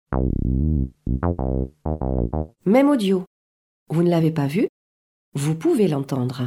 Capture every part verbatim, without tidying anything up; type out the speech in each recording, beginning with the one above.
Même audio. Vous ne l'avez pas vu? Vous pouvez l'entendre.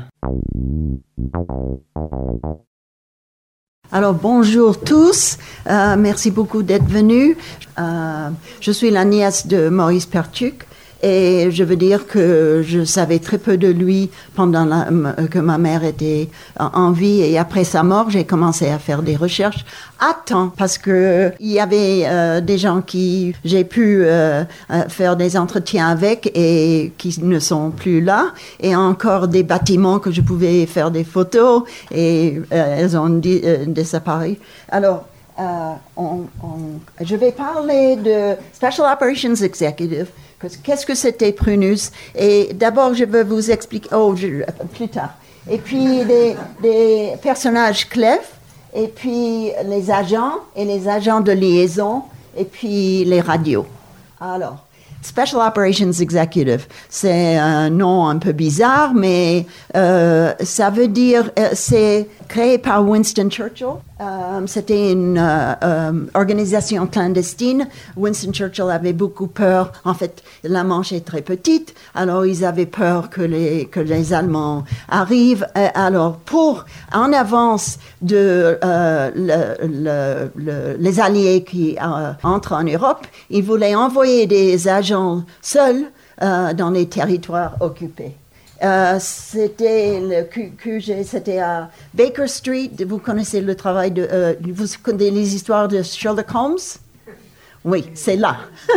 Alors bonjour tous, euh, merci beaucoup d'être venus. Euh, je suis la nièce de Maurice Pertuc et je veux dire que je savais très peu de lui pendant la, que ma mère était en vie, et après sa mort, j'ai commencé à faire des recherches à temps parce que il y avait euh, des gens qui j'ai pu euh, faire des entretiens avec et qui ne sont plus là, et encore des bâtiments que je pouvais faire des photos et euh, elles ont di- euh, disparu. Alors euh, on, on, je vais parler de Special Operations Executive. Qu'est-ce que c'était Prunus? Et d'abord, je vais vous expliquer, oh, je, plus tard. Et puis, des, des personnages clés, et puis les agents, et les agents de liaison, et puis les radios. Alors, Special Operations Executive, c'est un nom un peu bizarre, mais euh, ça veut dire, euh, c'est créé par Winston Churchill. Euh, c'était une euh, euh, organisation clandestine. Winston Churchill avait beaucoup peur. En fait, la Manche est très petite, alors ils avaient peur que les, que les Allemands arrivent. Alors, pour, en avance de euh, le, le, le, les Alliés qui euh, entrent en Europe, ils voulaient envoyer des agents seuls euh, dans les territoires occupés. Euh, c'était le Q- QG, c'était à Baker Street. Vous connaissez le travail de, euh, vous connaissez les histoires de Sherlock Holmes? Oui, c'est là.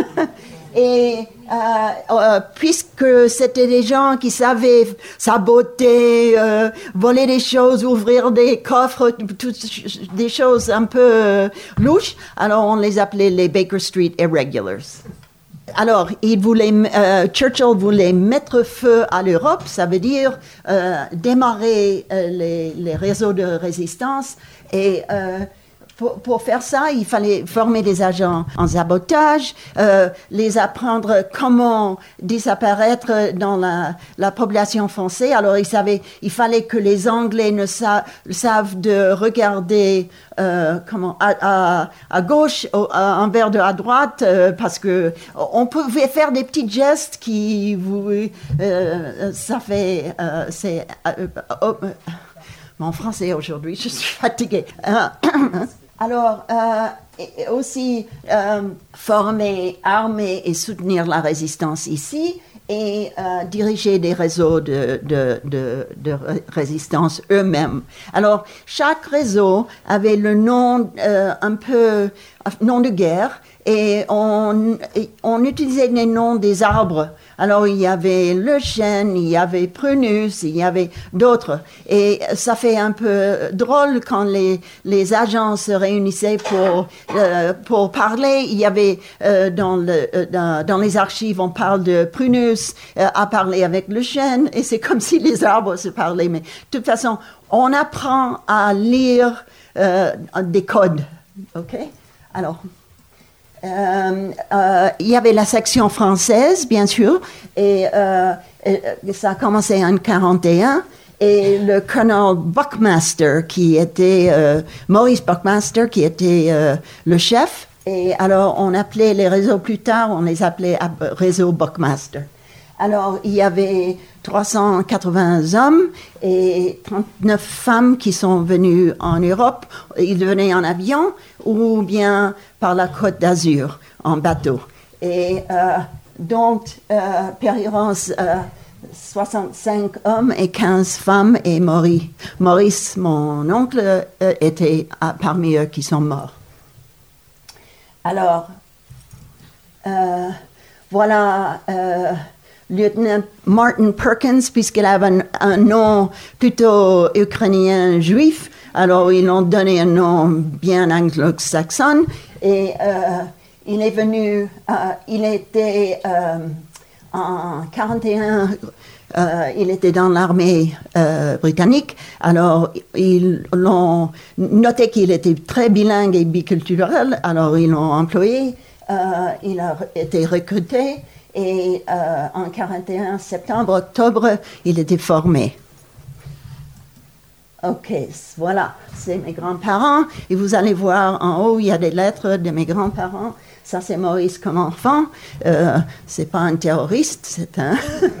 Et euh, euh, puisque c'était des gens qui savaient saboter, euh, voler des choses, ouvrir des coffres, toutes des choses un peu euh, louches, alors on les appelait les Baker Street Irregulars. Alors, il voulait, euh, Churchill voulait mettre feu à l'Europe, ça veut dire euh, démarrer euh, les, les réseaux de résistance. Et euh, pour, pour faire ça, il fallait former des agents en sabotage, euh, les apprendre comment disparaître dans la, la population française. Alors, il savait, il fallait que les Anglais ne sa, savent de regarder Euh, comment, à, à, à gauche, au, à, en vers de à droite, euh, parce que on pouvait faire des petits gestes qui vous, euh, ça fait, euh, c'est, euh, oh, euh, mon français aujourd'hui, je suis fatiguée. Euh, alors, euh, et aussi euh, former, armer et soutenir la résistance ici, et euh, diriger des réseaux de, de, de, de résistance eux-mêmes. Alors, chaque réseau avait le nom euh, un peu, nom de guerre, et on, on utilisait les noms des arbres. Alors, il y avait le chêne, il y avait Prunus, il y avait d'autres. Et ça fait un peu drôle quand les, les agents se réunissaient pour, euh, pour parler. Il y avait, euh, dans, le, euh, dans, dans les archives, on parle de Prunus, euh, à parler avec le chêne, et c'est comme si les arbres se parlaient. Mais de toute façon, on apprend à lire euh, des codes. OK? Alors... Euh, euh, il y avait la section française, bien sûr, et euh, ça a commencé en quarante et un, et le colonel Buckmaster, qui était, euh, Maurice Buckmaster, qui était euh, le chef, et alors on appelait les réseaux plus tard, on les appelait réseau Buckmaster. Alors, il y avait trois cent quatre-vingts hommes et trente-neuf femmes qui sont venues en Europe. Ils venaient en avion ou bien par la Côte d'Azur, en bateau. Et euh, donc, euh, Périrance, euh, soixante-cinq hommes et quinze femmes, et Maurice, Maurice mon oncle, euh, était euh, parmi eux qui sont morts. Alors, euh, voilà... Euh, Lieutenant Martin Perkins, puisqu'il avait un, un nom plutôt ukrainien juif, alors ils l'ont donné un nom bien anglo-saxon, et euh, il est venu, euh, il était euh, en quarante et un, euh, il était dans l'armée euh, britannique, alors ils l'ont noté qu'il était très bilingue et biculturel, alors ils l'ont employé, euh, il a été recruté. Et euh, en quarante et un, septembre, octobre, il était formé. OK, voilà, c'est mes grands-parents. Et vous allez voir en haut, il y a des lettres de mes grands-parents. Ça, c'est Maurice comme enfant. Euh, c'est pas un terroriste, c'est un...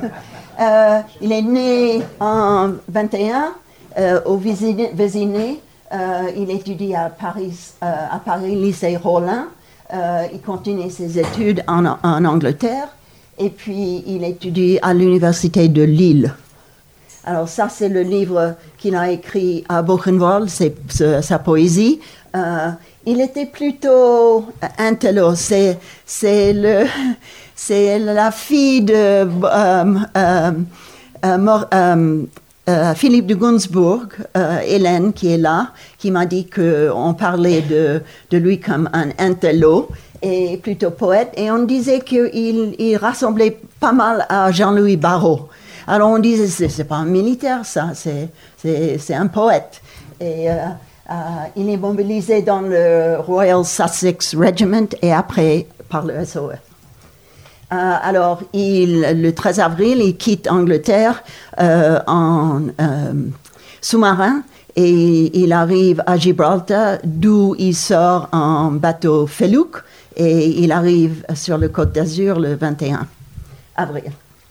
euh, il est né en vingt et un euh, au Vésiné. Euh, il étudie à Paris, euh, à Paris, lycée Rollin. Euh, il continue ses études en, en Angleterre. Et puis, il étudie à l'université de Lille. Alors ça, c'est le livre qu'il a écrit à Buchenwald, c'est, c'est sa poésie. Euh, il était plutôt intello. C'est, c'est, le, c'est la fille de euh, euh, euh, Mor, euh, euh, Philippe de Gunzburg, euh, Hélène, qui est là, qui m'a dit qu'on parlait de, de lui comme un intello et plutôt poète. Et on disait qu'il il rassemblait pas mal à Jean-Louis Barrault. Alors on disait, c'est, c'est pas un militaire, ça, c'est, c'est, c'est un poète. Et euh, euh, il est mobilisé dans le Royal Sussex Regiment et après par le S O S. Euh, alors, il, le treize avril, il quitte Angleterre euh, en euh, sous-marin et il arrive à Gibraltar, d'où il sort en bateau Feluc et il arrive sur le Côte d'Azur le vingt et un avril.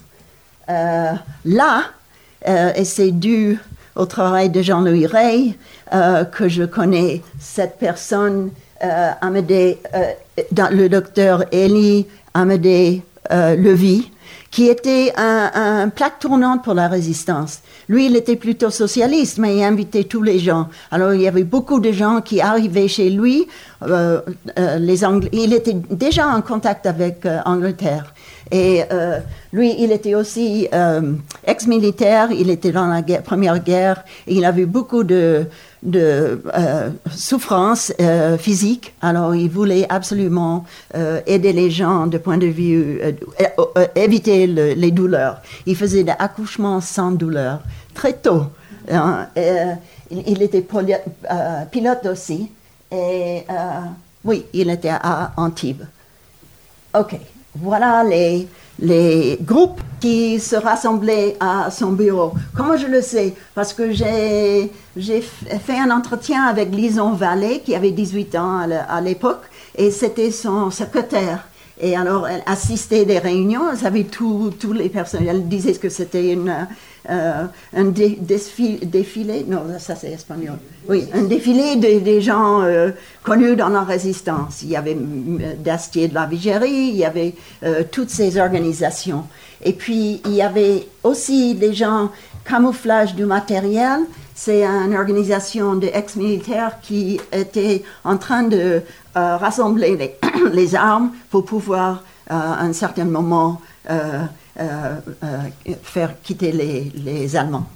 Euh, là, euh, et c'est dû au travail de Jean-Louis Rey, euh, que je connais cette personne, euh, Amédée, euh, dans, le docteur Élie Amédée euh, Levy, qui était un, un plaque tournante pour la résistance. Lui, il était plutôt socialiste, mais il invitait tous les gens. Alors, il y avait beaucoup de gens qui arrivaient chez lui. Euh, euh, les Angl- il était déjà en contact avec euh, Angleterre. Et euh, lui, il était aussi euh, ex-militaire, il était dans la guerre, Première Guerre, et il a vu beaucoup de, de euh, souffrances euh, physiques. Alors, il voulait absolument euh, aider les gens de point de vue, euh, euh, éviter le, les douleurs. Il faisait des accouchements sans douleur, très tôt. Hein, et, euh, il, il était poli- euh, pilote aussi, et euh, oui, il était à Antibes. OK. Voilà les, les groupes qui se rassemblaient à son bureau. Comment je le sais? Parce que j'ai, j'ai fait un entretien avec Lison Vallée, qui avait dix-huit ans à l'époque, et c'était son secrétaire. Et alors, elle assistait des réunions, elle savait tous les personnes. Elle disait que c'était une, euh, un dé, défilé, défilé, non, ça c'est espagnol. Oui, un défilé des de gens euh, connus dans la résistance. Il y avait Dastier de la Vigérie, il y avait euh, toutes ces organisations. Et puis, il y avait aussi des gens camouflage du matériel. C'est une organisation d'ex-militaires qui était en train de euh, rassembler les, les armes pour pouvoir, euh, à un certain moment, euh, euh, euh, faire quitter les, les Allemands.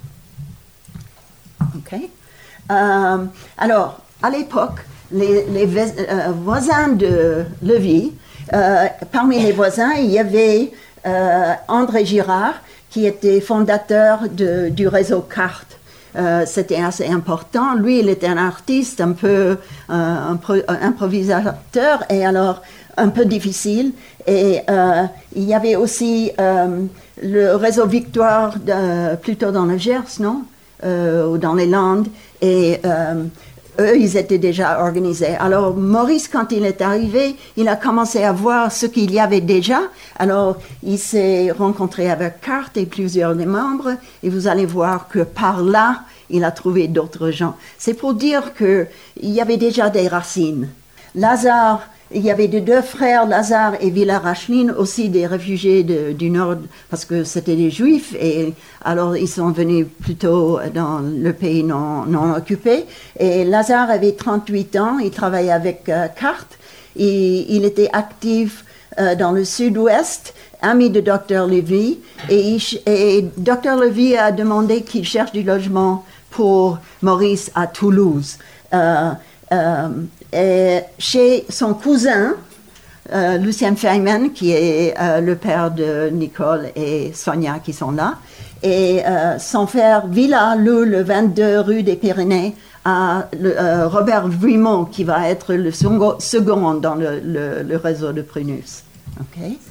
OK. Euh, alors, à l'époque, les, les euh, voisins de Levy, euh, parmi les voisins, il y avait euh, André Girard, qui était fondateur de, du réseau CART. Euh, c'était assez important. Lui, il était un artiste un peu euh, un pro, un improvisateur et alors un peu difficile. Et euh, il y avait aussi euh, le réseau Victoire, de, plutôt dans le Gers, non euh, ou dans les Landes. Et euh, eux, ils étaient déjà organisés. Alors, Maurice, quand il est arrivé, il a commencé à voir ce qu'il y avait déjà. Alors, il s'est rencontré avec Carte et plusieurs des membres, et vous allez voir que par là, il a trouvé d'autres gens. C'est pour dire qu'il y avait déjà des racines. Lazare, il y avait de deux frères, Lazare et Villard-Racheline, aussi des réfugiés de, du Nord, parce que c'était des Juifs, et alors ils sont venus plutôt dans le pays non, non occupé. Et Lazare avait trente-huit ans, il travaillait avec euh, Carte, et il était actif euh, dans le sud-ouest, ami de docteur Levy, et, il, et docteur Levy a demandé qu'il cherche du logement pour Maurice à Toulouse. Euh, euh, Et chez son cousin, euh, Lucien Feynman, qui est euh, le père de Nicole et Sonia qui sont là, et euh, son frère Villa loue le vingt-deux rue des Pyrénées à le, euh, Robert Vrimont, qui va être le second dans le, le, le réseau de Prunus. Okay.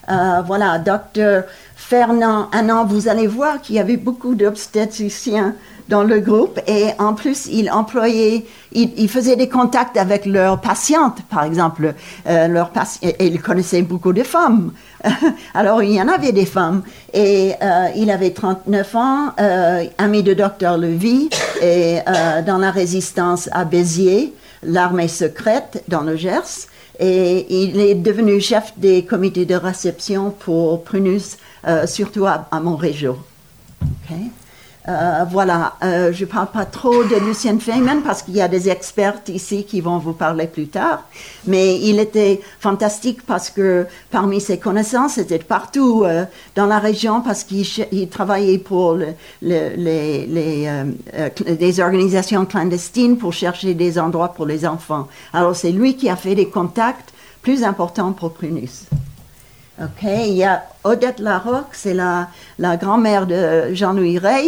Euh, voilà, docteur Fernand Anand, vous allez voir qu'il y avait beaucoup d'obstétriciens dans le groupe et en plus, il employait, il, il faisait des contacts avec leurs patientes, par exemple, euh, leurs patients, et il connaissait beaucoup de femmes. Alors, il y en avait des femmes. Et euh, il avait trente-neuf ans, euh, ami de docteur Levy, et euh, dans la résistance à Béziers, l'armée secrète dans le Gers. Et il est devenu chef des comités de réception pour Prunus, euh, surtout à, à Montréal. Okay. Euh, voilà, euh, je ne parle pas trop de Lucien Feynman parce qu'il y a des experts ici qui vont vous parler plus tard, mais il était fantastique parce que parmi ses connaissances, c'était partout euh, dans la région parce qu'il il travaillait pour le, le, les, les, euh, euh, des organisations clandestines pour chercher des endroits pour les enfants. Alors c'est lui qui a fait des contacts plus importants pour Prunus. OK, il y a Odette Larocque, c'est la, la grand-mère de Jean-Louis Rey,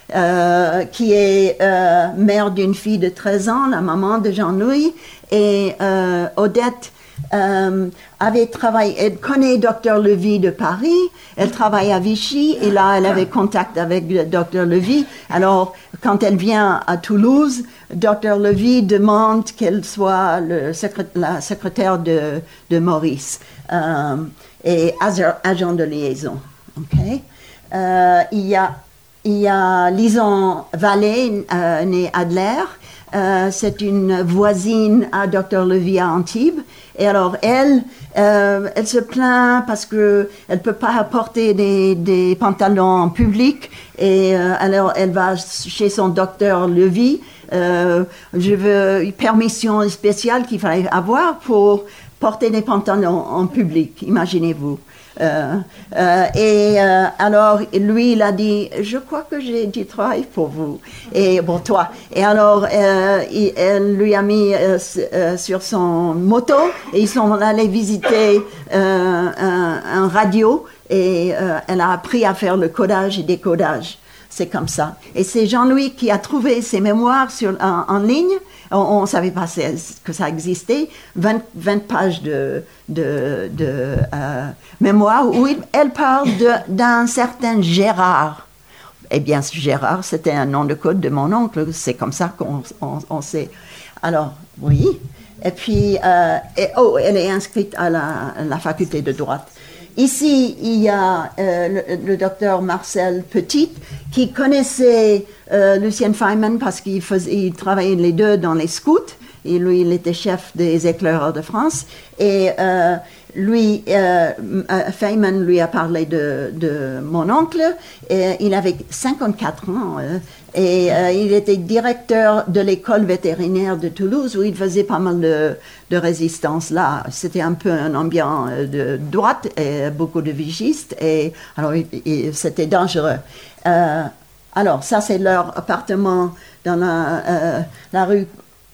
euh, qui est euh, mère d'une fille de treize ans, la maman de Jean-Louis. Et euh, Odette euh, avait travaillé, elle connaît docteur Levy de Paris, elle travaille à Vichy, et là, elle avait contact avec le docteur Levy. Alors, quand elle vient à Toulouse, docteur Levy demande qu'elle soit le secré- la secrétaire de, de Maurice. Euh, et agent de liaison. Okay. Euh, il y a, il y a Lison Vallée, euh, née Adler. Euh, c'est une voisine à docteur Levy à Antibes. Et alors, elle, euh, elle se plaint parce qu'elle ne peut pas porter des, des pantalons en public. Et euh, alors, elle va chez son docteur Levy. Euh, je veux une permission spéciale qu'il fallait avoir pour porter des pantalons en public, imaginez-vous. Euh, euh, et euh, alors, lui, il a dit, je crois que j'ai du travail pour vous, et pour toi. Et alors, euh, il, elle lui a mis euh, euh, sur son moto, et ils sont allés visiter euh, un, un radio, et euh, elle a appris à faire le codage et décodage. C'est comme ça. Et c'est Jean-Louis qui a trouvé ses mémoires sur, en, en ligne. On ne savait pas que ça existait. vingt, vingt pages de, de, de euh, mémoire où il, elle parle de, d'un certain Gérard. Eh bien, Gérard, c'était un nom de code de mon oncle. C'est comme ça qu'on on, on sait. Alors, oui. Et puis, euh, et, oh, elle est inscrite à la, à la faculté de droit. Ici, il y a euh, le, le docteur Marcel Petit qui connaissait euh, Lucien Feynman parce qu'il faisait, il travaillait les deux dans les scouts. Et lui, il était chef des éclaireurs de France. Et euh, lui, euh, Feynman lui a parlé de, de mon oncle. Et il avait cinquante-quatre ans. Euh, et euh, il était directeur de l'école vétérinaire de Toulouse où il faisait pas mal de, de résistance là. C'était un peu un ambiance de droite et beaucoup de vigistes. Et alors, il, il, c'était dangereux. Euh, alors, ça, c'est leur appartement dans la, euh, la rue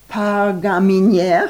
Pargaminière.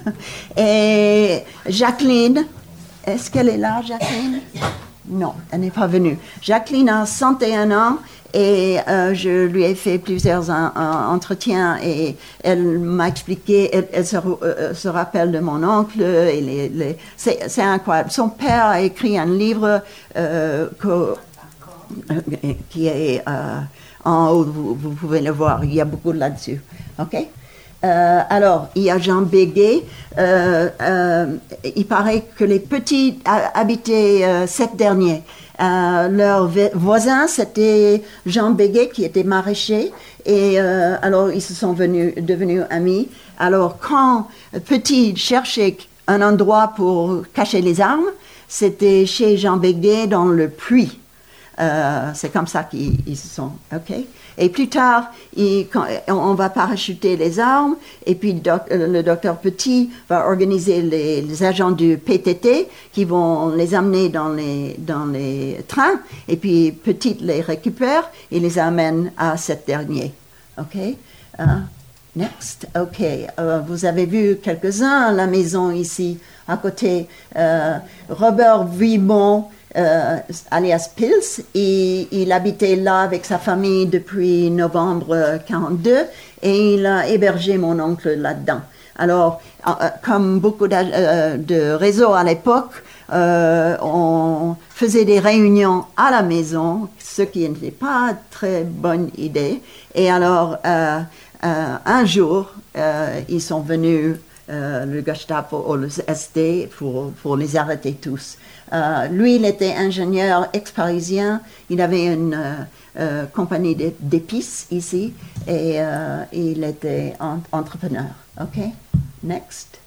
Et Jacqueline, est-ce qu'elle est là, Jacqueline? Non, elle n'est pas venue. Jacqueline a cent et un ans et euh, je lui ai fait plusieurs en, en, entretiens et elle m'a expliqué, elle, elle se, euh, se rappelle de mon oncle. Et les, les, c'est, c'est incroyable. Son père a écrit un livre euh, que, euh, qui est euh, en haut, vous, vous pouvez le voir, il y a beaucoup là-dessus. OK? Euh, alors, il y a Jean Béguet. Euh, euh, il paraît que les petits habitaient euh, cette dernière. Euh, leur voisin, c'était Jean Béguet, qui était maraîcher. Et euh, alors, ils se sont venus, devenus amis. Alors, quand Petit cherchait un endroit pour cacher les armes, c'était chez Jean Béguet dans le puits. Euh, c'est comme ça qu'ils ils se sont, ok. Et plus tard, il, quand, on va parachuter les armes, et puis doc, le docteur Petit va organiser les, les agents du P T T qui vont les amener dans les, dans les trains, et puis Petit les récupère et les amène à cette dernière, ok. Uh, next, ok. Uh, vous avez vu quelques-uns à la maison ici, à côté. Uh, Robert Vibon, Euh, alias Pils, et il habitait là avec sa famille depuis novembre quarante-deux et il a hébergé mon oncle là-dedans. Alors, euh, comme beaucoup de, euh, de réseaux à l'époque, euh, on faisait des réunions à la maison, ce qui n'était pas une très bonne idée. Et alors, euh, euh, un jour, euh, ils sont venus, euh, le Gestapo ou le S D, pour, pour les arrêter tous. Euh, lui, il était ingénieur ex-parisien, il avait une euh, euh, compagnie d'épices ici, et euh, il était en, entrepreneur. OK? Next.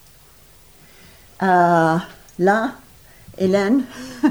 Euh, là, Hélène,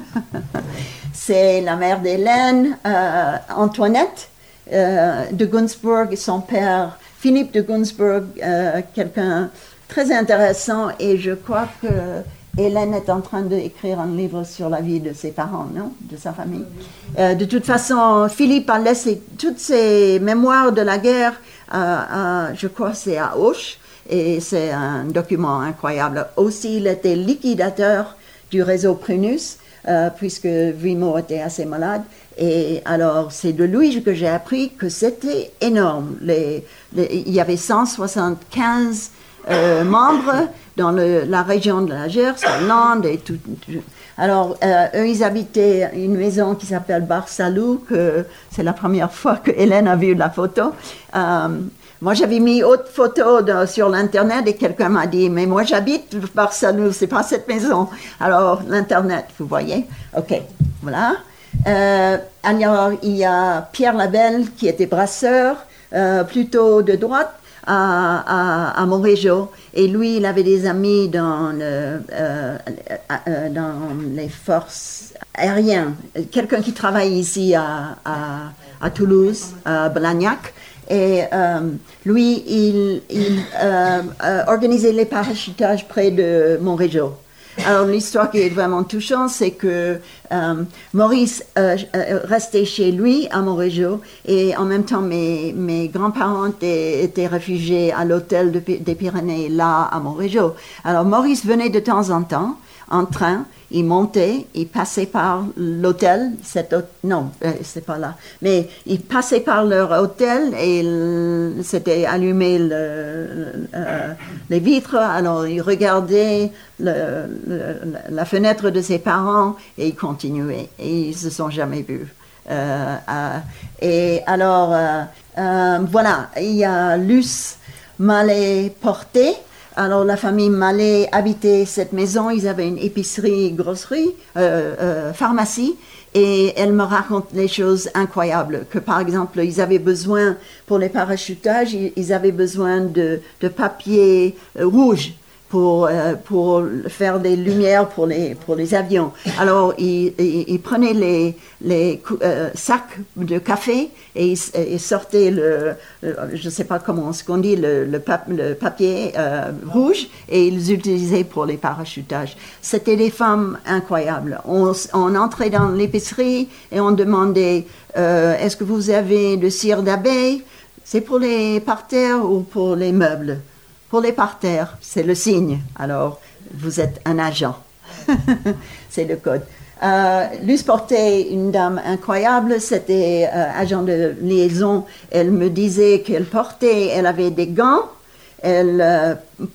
c'est la mère d'Hélène, euh, Antoinette euh, de Günzburg, et son père, Philippe de Günzburg, euh, quelqu'un très intéressant, et je crois que Hélène est en train d'écrire un livre sur la vie de ses parents, non? De sa famille. Euh, de toute façon, Philippe a laissé toutes ses mémoires de la guerre, à, à, je crois que c'est à Auch, et c'est un document incroyable. Aussi, il était liquidateur du réseau Prunus, euh, puisque Vimo était assez malade. Et alors, c'est de lui que j'ai appris que c'était énorme. Les, les, il y avait cent soixante-quinze euh, membres dans le, la région de la Gers, Hollande et tout. tout. Alors, euh, eux, ils habitaient une maison qui s'appelle Barsalou, que c'est la première fois que Hélène a vu la photo. Euh, moi, j'avais mis autre photo de, sur l'Internet et quelqu'un m'a dit, mais moi, j'habite Barsalou, c'est pas cette maison. Alors, l'Internet, vous voyez. OK, voilà. Euh, alors, il y a Pierre Labelle, qui était brasseur, euh, plutôt de droite, à, à, à Montrégeau. Et lui, il avait des amis dans, le, euh, euh, dans les forces aériennes. Quelqu'un qui travaille ici à, à, à Toulouse, à Blagnac. Et euh, lui, il, il euh, euh, organisait les parachutages près de Montrégeau. Alors, l'histoire qui est vraiment touchante, c'est que euh, Maurice euh, restait chez lui à Montrégeau et en même temps, mes, mes grands-parents étaient, étaient réfugiés à l'hôtel de, des Pyrénées, là, à Montrégeau. Alors, Maurice venait de temps en temps en train, il montait, il passait par l'hôtel, cet hôtel, non, euh, c'est pas là, mais il passait par leur hôtel et c'était allumé le, euh, les vitres, alors il regardait le, le, la fenêtre de ses parents et il continuait, et ils se sont jamais vus. Euh, euh, et alors, euh, euh, voilà, il y a Luce Mallet-Porté. Alors, la famille Mallet habitait cette maison. Ils avaient une épicerie, grosserie, euh, euh, pharmacie. Et elle me raconte les choses incroyables. Que, par exemple, ils avaient besoin, pour les parachutages, ils, ils avaient besoin de, de papier euh, rouge pour, euh, pour faire des lumières pour les, pour les avions. Alors, ils, ils, ils prenaient les, les euh, sacs de café et ils, ils sortaient le, le je ne sais pas comment on dit, le, le, pap, le papier euh, rouge et ils l'utilisaient pour les parachutages. C'était des femmes incroyables. On, on entrait dans l'épicerie et on demandait euh, est-ce que vous avez de cire d'abeille? C'est pour les parterres ou pour les meubles? Pour les parterres, c'est le signe. Alors, vous êtes un agent. C'est le code. Euh, Luce Porté, une dame incroyable, c'était euh, agent de liaison. Elle me disait qu'elle portait, elle avait des gants. Elle euh,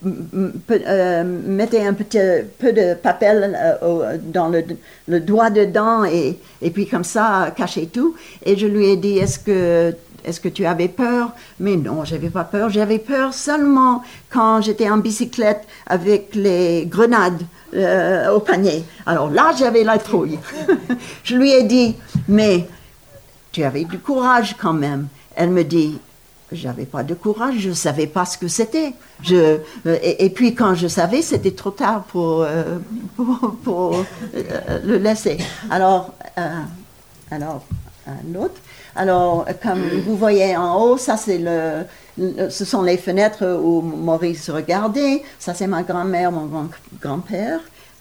p- euh, mettait un petit peu de papel euh, dans le, le doigt dedans et, et puis comme ça, cachait tout. Et je lui ai dit, est-ce que Est-ce que tu avais peur? Mais non, j'avais pas peur. J'avais peur seulement quand j'étais en bicyclette avec les grenades euh, au panier. Alors là, j'avais la trouille. Je lui ai dit, mais tu avais du courage quand même. Elle me dit, j'avais pas de courage, je savais pas ce que c'était. Je, et, et puis quand je savais, c'était trop tard pour, euh, pour, pour euh, le laisser. Alors, euh, alors un autre. Alors, comme vous voyez en haut, ça c'est le, le, ce sont les fenêtres où Maurice regardait. Ça c'est ma grand-mère, mon grand, grand-père.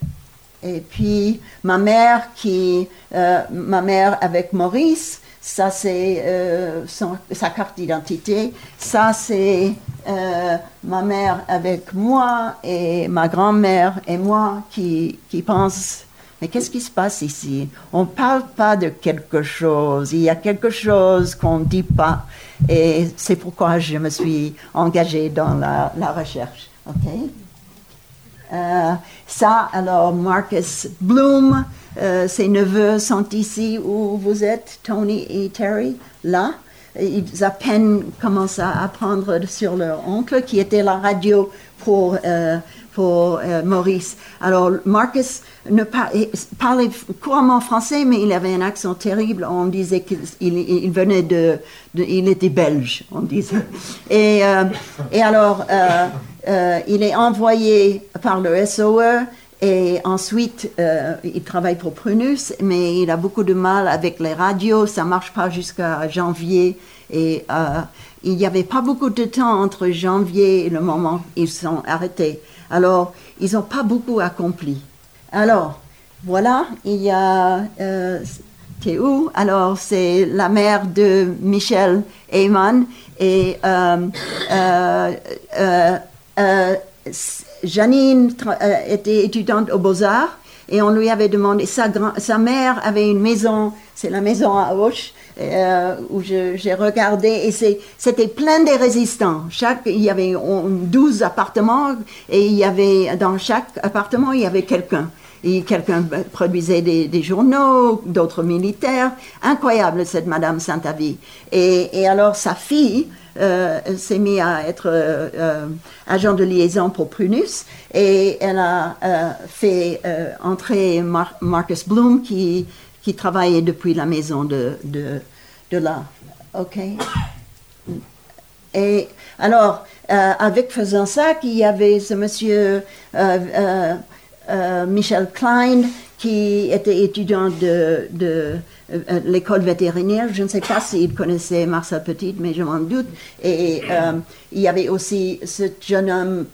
Et puis ma mère qui, euh, ma mère avec Maurice. Ça c'est euh, son, sa carte d'identité. Ça c'est euh, ma mère avec moi et ma grand-mère et moi qui qui pensent. Mais qu'est-ce qui se passe ici? On ne parle pas de quelque chose. Il y a quelque chose qu'on ne dit pas. Et c'est pourquoi je me suis engagée dans la, la recherche. OK. Euh, ça, alors, Marcus Bloom, euh, ses neveux sont ici où vous êtes, Tony et Terry, là. Ils à peine commencent à apprendre sur leur oncle, qui était la radio pour, euh, pour euh, Maurice. Alors, Marcus ne par- parlait couramment français, mais il avait un accent terrible. On disait qu'il il, il venait de, de... Il était belge, on disait. Et, euh, et alors, euh, euh, il est envoyé par le S O E et ensuite, euh, il travaille pour Prunus, mais il a beaucoup de mal avec les radios. Ça ne marche pas jusqu'à janvier. Et euh, il n'y avait pas beaucoup de temps entre janvier et le moment où ils sont arrêtés. Alors, ils n'ont pas beaucoup accompli. Alors, voilà, il y a... Euh, t'es où? Alors, c'est la mère de Michel Heyman. Et euh, euh, euh, euh, Janine tra- euh, était étudiante aux Beaux-Arts. Et on lui avait demandé... Sa, grand- sa mère avait une maison, c'est la maison à Auch, Euh, où je, j'ai regardé et c'est, c'était plein de résistants. Chaque, il y avait douze appartements et il y avait, dans chaque appartement, il y avait quelqu'un. Et quelqu'un produisait des, des journaux, d'autres militaires. Incroyable, cette Madame Saint-Avy. Et, et alors, sa fille euh, s'est mise à être euh, euh, agent de liaison pour Prunus et elle a euh, fait euh, entrer Mar- Marcus Bloom qui qui travaillait depuis la maison de, de, de là. OK? Et alors, euh, avec faisant ça, il y avait ce monsieur euh, euh, euh, Michel Klein, qui était étudiant de, de euh, l'école vétérinaire. Je ne sais pas s'il connaissait Marcel Petit, mais je m'en doute. Et euh, il y avait aussi ce jeune homme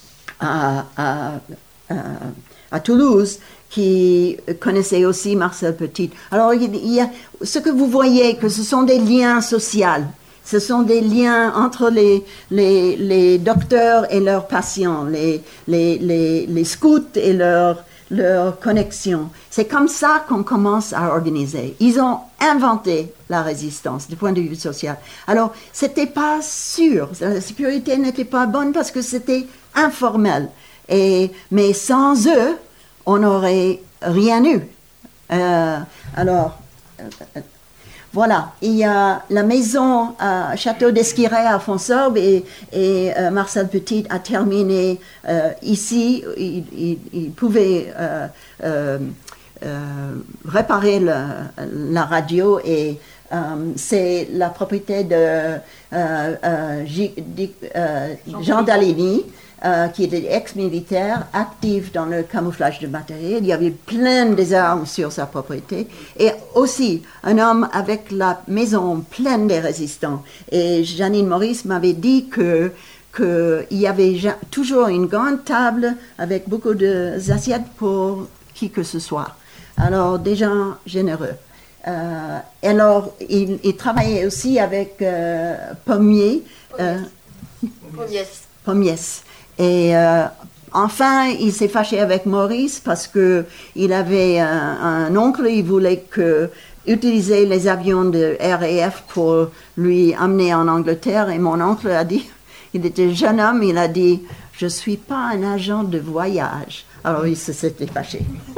à, à, à, à Toulouse, qui connaissait aussi Marcel Petit. Alors, il y a ce que vous voyez, que ce sont des liens sociaux. Ce sont des liens entre les, les, les docteurs et leurs patients, les, les, les, les scouts et leurs leur connexions. C'est comme ça qu'on commence à organiser. Ils ont inventé la résistance du point de vue social. Alors, c'était pas sûr. La sécurité n'était pas bonne parce que c'était informel. Et, mais sans eux, on n'aurait rien eu. Euh, alors, euh, voilà, il y a la maison à Château d'Esquirey à Fonsorbe et, et euh, Marcel Petit a terminé euh, ici. Il, il, il pouvait euh, euh, euh, réparer le, la radio et euh, c'est la propriété de euh, euh, J, euh, Jean Dalini. Euh, qui était ex-militaire, actif dans le camouflage de matériel. Il y avait plein des armes sur sa propriété. Et aussi, un homme avec la maison pleine de résistants. Et Janine Maurice m'avait dit que qu'il y avait toujours une grande table avec beaucoup d'assiettes pour qui que ce soit. Alors, des gens généreux. Euh, alors, il, il travaillait aussi avec euh, Pommier. Euh, Pommiès. Pommiès. Et euh, enfin, il s'est fâché avec Maurice parce que il avait un, un oncle, il voulait que, utiliser les avions de R A F pour lui amener en Angleterre. Et mon oncle a dit, il était jeune homme, il a dit, je ne suis pas un agent de voyage. Alors, il s'était fâché.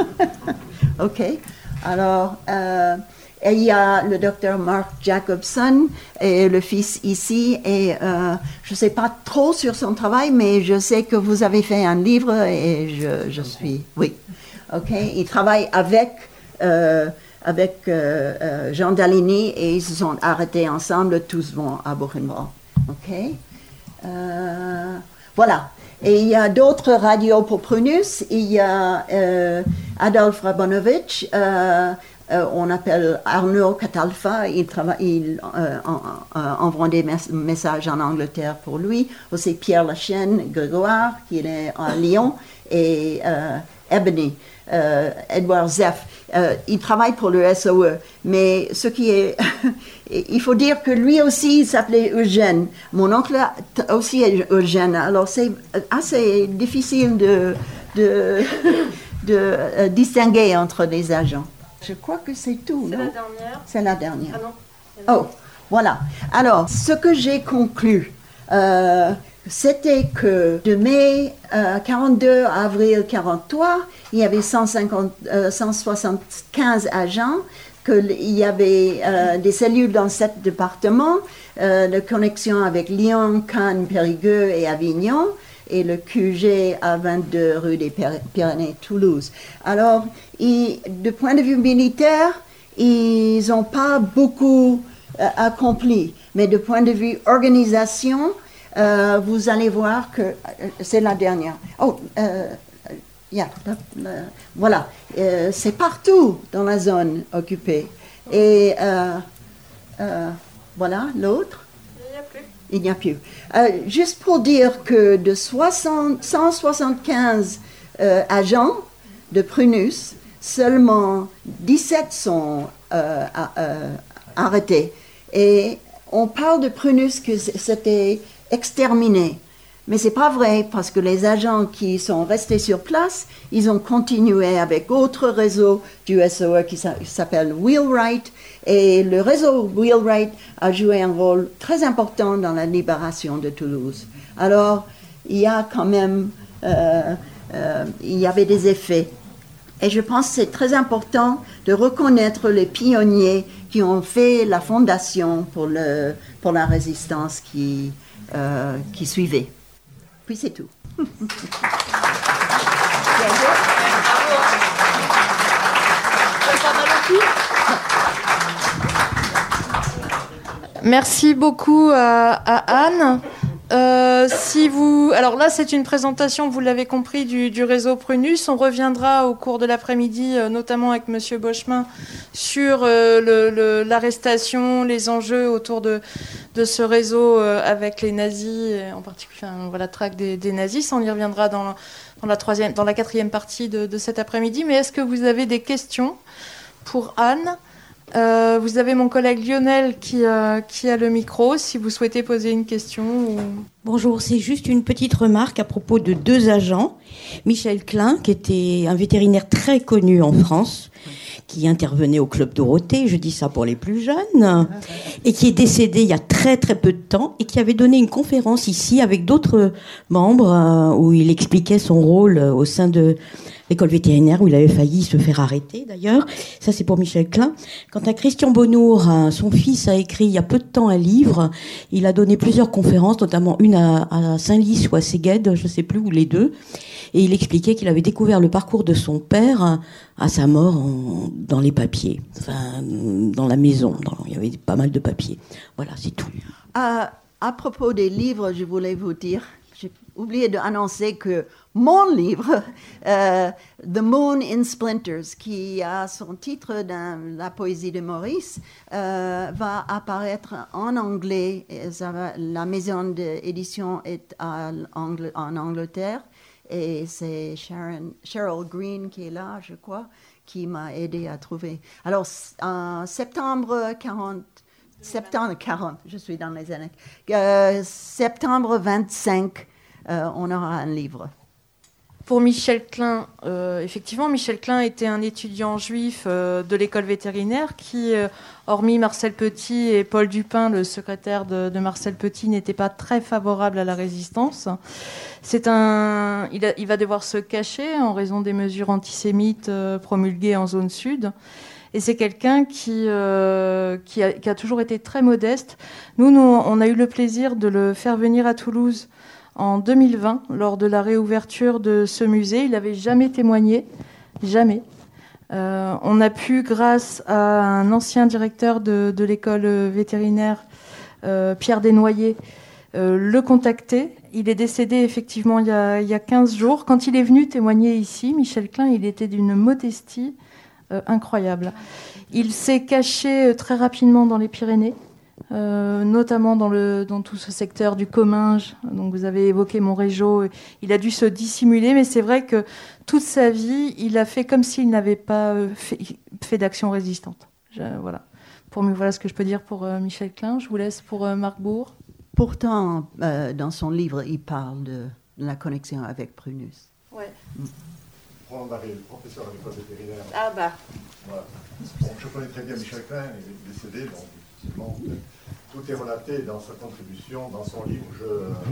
OK. Alors, euh, et il y a le docteur Mark Jacobson et le fils ici. Et euh, je ne sais pas trop sur son travail, mais je sais que vous avez fait un livre et je, je suis... Oui. OK. Il travaille avec, euh, avec euh, euh, Jean Dalini et ils se sont arrêtés ensemble. Tous vont à Buchenwald. OK. Euh, voilà. Et il y a d'autres radios pour Prunus. Il y a euh, Adolf Rabonovich, euh, euh, on appelle Arnaud Catalfa. Il, travaille, il euh, en, en, envoie des mes- messages en Angleterre pour lui. Aussi Pierre Lachaine, Grégoire, qui est à Lyon, et euh, Ebony, euh, Edouard Zeff. Euh, il travaille pour le S O E. Mais ce qui est... il faut dire que lui aussi, il s'appelait Eugène. Mon oncle aussi est Eugène. Alors, c'est assez difficile de, de, de euh, distinguer entre les agents. Je crois que c'est tout, C'est non? la dernière. C'est la dernière. Ah non. Oh, voilà. Alors, ce que j'ai conclu, euh, c'était que de mai euh, quarante-deux à avril quarante-trois, il y avait cent cinquante, euh, cent soixante-quinze agents, qu'il y avait euh, des cellules dans sept départements, euh, de connexion avec Lyon, Cannes, Périgueux et Avignon, et le Q G à vingt-deux rue des Pyrénées, Toulouse. Alors, il, de point de vue militaire, ils n'ont pas beaucoup euh, accompli, mais de point de vue organisation, euh, vous allez voir que euh, c'est la dernière. Oh, euh, yeah, euh, voilà, euh, c'est partout dans la zone occupée. Et euh, euh, voilà, l'autre. Il n'y a plus. Euh, juste pour dire que de soixante, cent soixante-quinze euh, agents de Prunus, seulement dix-sept sont euh, euh, arrêtés. Et on parle de Prunus que c'était exterminé. Mais ce n'est pas vrai, parce que les agents qui sont restés sur place, ils ont continué avec autre réseau du S O E qui s'appelle Wheelwright. Et le réseau Wheelwright a joué un rôle très important dans la libération de Toulouse. Alors, il y a quand même, euh, euh, il y avait des effets. Et je pense que c'est très important de reconnaître les pionniers qui ont fait la fondation pour, le, pour la résistance qui, euh, qui suivait. Puis c'est tout. Merci beaucoup à, à Anne. Euh, si vous, alors là, c'est une présentation, vous l'avez compris, du, du réseau Prunus. On reviendra au cours de l'après-midi, euh, notamment avec Monsieur Bochemin, sur euh, le, le, l'arrestation, les enjeux autour de, de ce réseau euh, avec les nazis, et en particulier, enfin, voilà, traque des, des nazis. On y reviendra dans, dans la troisième, dans la quatrième partie de, de cet après-midi. Mais est-ce que vous avez des questions pour Anne ? Euh, vous avez mon collègue Lionel qui, euh, qui a le micro, si vous souhaitez poser une question. Ou... Bonjour, c'est juste une petite remarque à propos de deux agents. Michel Klein, qui était un vétérinaire très connu en France, qui intervenait au Club Dorothée, je dis ça pour les plus jeunes, et qui est décédé il y a très très peu de temps, et qui avait donné une conférence ici avec d'autres membres, euh, où il expliquait son rôle euh, au sein de l'école vétérinaire, où il avait failli se faire arrêter d'ailleurs. Ça, c'est pour Michel Klein. Quant à Christian Bonnour, son fils a écrit il y a peu de temps un livre. Il a donné plusieurs conférences, notamment une à, à Saint-Lys ou à Séguède, je ne sais plus, ou les deux. Et il expliquait qu'il avait découvert le parcours de son père à sa mort en, dans les papiers, enfin, dans la maison. Dans, il y avait pas mal de papiers. Voilà, c'est tout. À, à propos des livres, je voulais vous dire, j'ai oublié d'annoncer que mon livre, euh, The Moon in Splinters, qui a son titre dans la poésie de Maurice, euh, va apparaître en anglais. Ça va, la maison d'édition est à Angl- en Angleterre. Et c'est Sharon, Cheryl Green qui est là, je crois, qui m'a aidé à trouver. Alors, en septembre quarante, septembre quarante, je suis dans les années, euh, septembre vingt-cinq, euh, on aura un livre. Pour Michel Klein, euh, effectivement, Michel Klein était un étudiant juif euh, de l'école vétérinaire qui, euh, hormis Marcel Petit et Paul Dupin, le secrétaire de, de Marcel Petit, n'était pas très favorable à la résistance. C'est un, il, a, il va devoir se cacher en raison des mesures antisémites euh, promulguées en zone sud. Et c'est quelqu'un qui, euh, qui, a, qui a toujours été très modeste. Nous, nous, on a eu le plaisir de le faire venir à Toulouse en deux mille vingt, lors de la réouverture de ce musée. Il n'avait jamais témoigné, jamais. Euh, on a pu, grâce à un ancien directeur de, de l'école vétérinaire, euh, Pierre Desnoyers, euh, le contacter. Il est décédé effectivement il y, a, il y a quinze jours. Quand il est venu témoigner ici, Michel Klein, il était d'une modestie euh, incroyable. Il s'est caché euh, très rapidement dans les Pyrénées. Euh, notamment dans, le, dans tout ce secteur du Comminges. Donc vous avez évoqué Montrégeau. Il a dû se dissimuler, mais c'est vrai que toute sa vie, il a fait comme s'il n'avait pas fait, fait d'action résistante. Je, voilà. Pour mieux, voilà ce que je peux dire pour euh, Michel Klein. Je vous laisse pour euh, Marc Bourg. Pourtant, euh, dans son livre, il parle de, de la connexion avec Prunus. Ouais. Mm. Roland Barré, professeur à l'école vétérinaire. Ah bah. Voilà. Bon, je connais très bien Michel Klein, il est décédé, donc effectivement, tout est relaté dans sa contribution, dans son livre. Je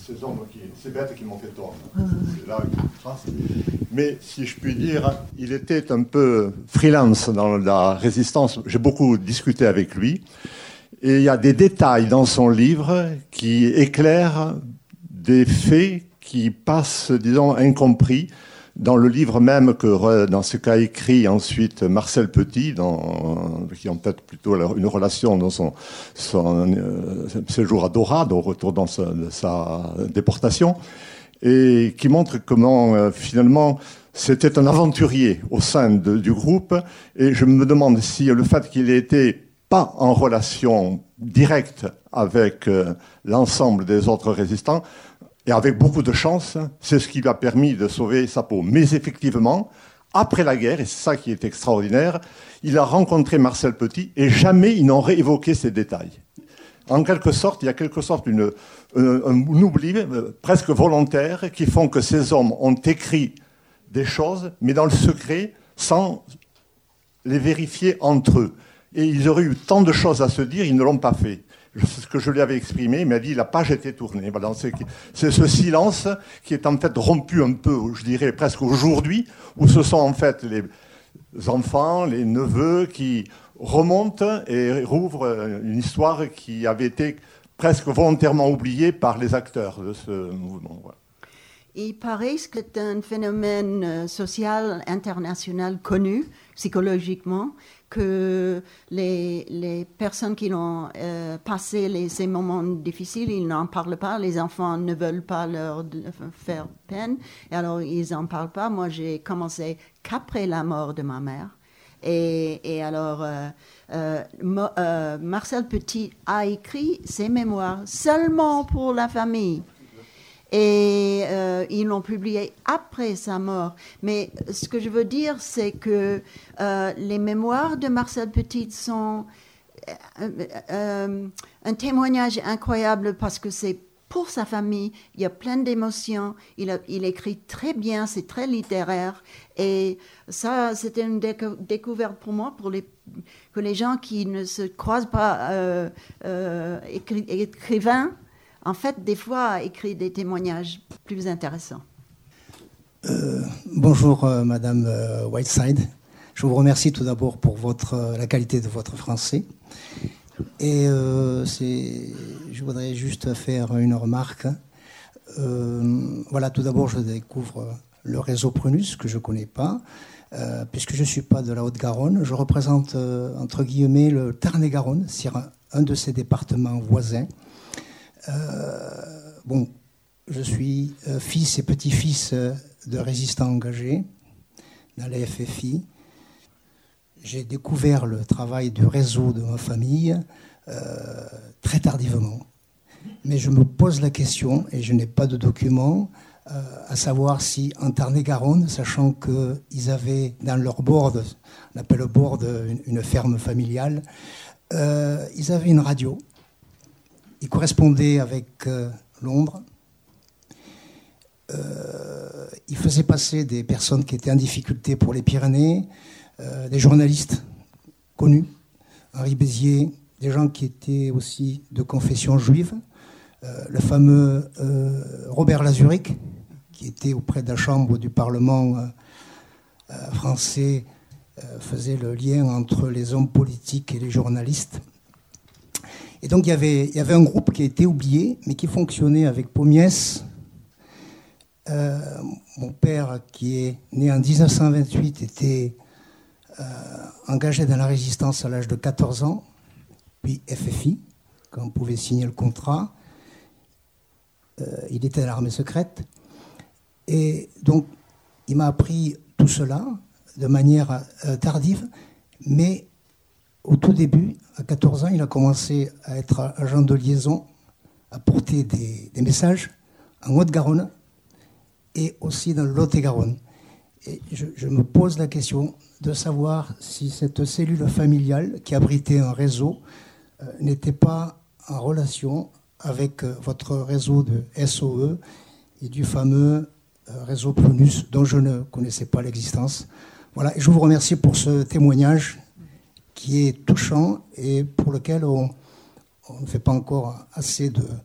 ces hommes, qui, ces bêtes qui m'ont fait tort. C'est là une trace. Mais si je puis dire, il était un peu freelance dans la résistance. J'ai beaucoup discuté avec lui. Et il y a des détails dans son livre qui éclairent des faits qui passent, disons, incompris dans le livre même que dans ce qu'a écrit ensuite Marcel Petit, dans, qui en fait plutôt une relation dans son, son euh, séjour à Dorade, au retour dans sa, de sa déportation, et qui montre comment euh, finalement c'était un aventurier au sein de, du groupe. Et je me demande si le fait qu'il ait été pas en relation directe avec euh, l'ensemble des autres résistants, et avec beaucoup de chance, c'est ce qui lui a permis de sauver sa peau. Mais effectivement, après la guerre, et c'est ça qui est extraordinaire, il a rencontré Marcel Petit et jamais il n'aurait évoqué ces détails. En quelque sorte, il y a quelque sorte une, un, un oubli presque volontaire qui font que ces hommes ont écrit des choses, mais dans le secret, sans les vérifier entre eux. Et ils auraient eu tant de choses à se dire, ils ne l'ont pas fait. C'est ce que je lui avais exprimé, il m'a dit la page était tournée. Voilà, c'est, c'est ce silence qui est en fait rompu un peu, je dirais presque aujourd'hui, où ce sont en fait les enfants, les neveux qui remontent et rouvrent une histoire qui avait été presque volontairement oubliée par les acteurs de ce mouvement. Voilà. Il paraît que c'est un phénomène social international connu psychologiquement, que les, les personnes qui ont euh, passé les, ces moments difficiles, ils n'en parlent pas, les enfants ne veulent pas leur faire peine, et alors ils n'en parlent pas. Moi, j'ai commencé qu'après la mort de ma mère. Et, et alors, euh, euh, Mo, euh, Marcel Petit a écrit ses mémoires seulement pour la famille. Et euh, ils l'ont publié après sa mort. Mais ce que je veux dire, c'est que euh, les mémoires de Marcel Petit sont euh, euh, un témoignage incroyable parce que c'est pour sa famille. Il y a plein d'émotions. Il, a, il écrit très bien, c'est très littéraire. Et ça, c'était une décou- découverte pour moi, pour les, que les gens qui ne se croisent pas euh, euh, écri- écrivains, en fait, des fois, écrit des témoignages plus intéressants. Euh, bonjour, euh, Madame euh, Whiteside. Je vous remercie tout d'abord pour votre, euh, la qualité de votre français. Et euh, c'est, je voudrais juste faire une remarque. Euh, voilà, tout d'abord, je découvre le réseau Prunus, que je ne connais pas, euh, puisque je ne suis pas de la Haute-Garonne. Je représente, euh, entre guillemets, le Tarn-et-Garonne, c'est-à-dire un de ces départements voisins. Euh, bon, je suis euh, fils et petit-fils euh, de résistants engagés dans la F F I. J'ai découvert le travail du réseau de ma famille euh, très tardivement. Mais je me pose la question, et je n'ai pas de documents, euh, à savoir si en Tarn-et-Garonne, sachant qu'ils avaient dans leur board, on appelle le board une, une ferme familiale, euh, ils avaient une radio. Il correspondait avec euh, Londres. Euh, il faisait passer des personnes qui étaient en difficulté pour les Pyrénées, euh, des journalistes connus, Henri Béziers, des gens qui étaient aussi de confession juive, euh, le fameux euh, Robert Lazuric, qui était auprès de la Chambre du Parlement euh, euh, français, euh, faisait le lien entre les hommes politiques et les journalistes. Et donc, il y, avait, il y avait un groupe qui a été oublié, mais qui fonctionnait avec Pommiès. Euh, mon père, qui est né en dix-neuf cent vingt-huit, était euh, engagé dans la résistance à l'âge de quatorze ans, puis F F I, quand on pouvait signer le contrat. Euh, il était dans l'armée secrète. Et donc, il m'a appris tout cela de manière euh, tardive, mais au tout début, à quatorze ans, il a commencé à être agent de liaison, à porter des, des messages en Haute-Garonne et aussi dans le Lot-et-Garonne. Et je, je me pose la question de savoir si cette cellule familiale qui abritait un réseau euh, n'était pas en relation avec euh, votre réseau de S O E et du fameux euh, réseau Prunus dont je ne connaissais pas l'existence. Voilà, et je vous remercie pour ce témoignage qui est touchant et pour lequel on, on ne fait pas encore assez de,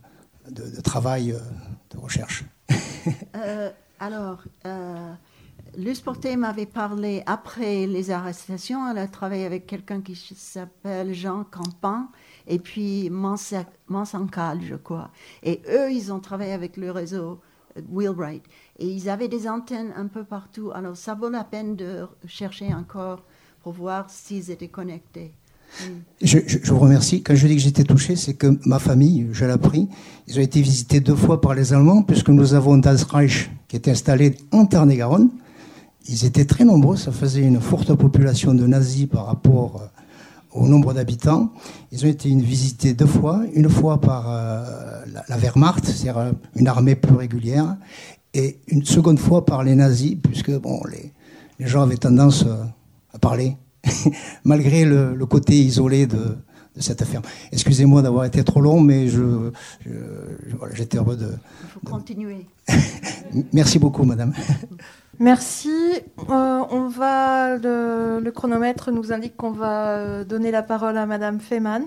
de, de travail, euh, de recherche. euh, alors, euh, Luce Porté m'avait parlé après les arrestations. Elle a travaillé avec quelqu'un qui s'appelle Jean Campan et puis Mansancal, je crois. Et eux, ils ont travaillé avec le réseau Wheelwright. Et ils avaient des antennes un peu partout. Alors, ça vaut la peine de chercher encore pour voir s'ils étaient connectés. Oui. Je, je, je vous remercie. Quand je dis que j'étais touché, c'est que ma famille, je l'ai appris, ils ont été visités deux fois par les Allemands, puisque nous avons Das Reich qui était installé en Tarn-et-Garonne. Ils étaient très nombreux, ça faisait une forte population de nazis par rapport au nombre d'habitants. Ils ont été visités deux fois, une fois par euh, la, la Wehrmacht, c'est-à-dire une armée plus régulière, et une seconde fois par les nazis, puisque bon, les, les gens avaient tendance à parler, malgré le, le côté isolé de, de cette ferme. Excusez-moi d'avoir été trop long, mais je, je, je, voilà, j'étais heureux de... Il faut de... continuer. Merci beaucoup, madame. Merci. Euh, on va, le, le chronomètre nous indique qu'on va donner la parole à madame Feyman.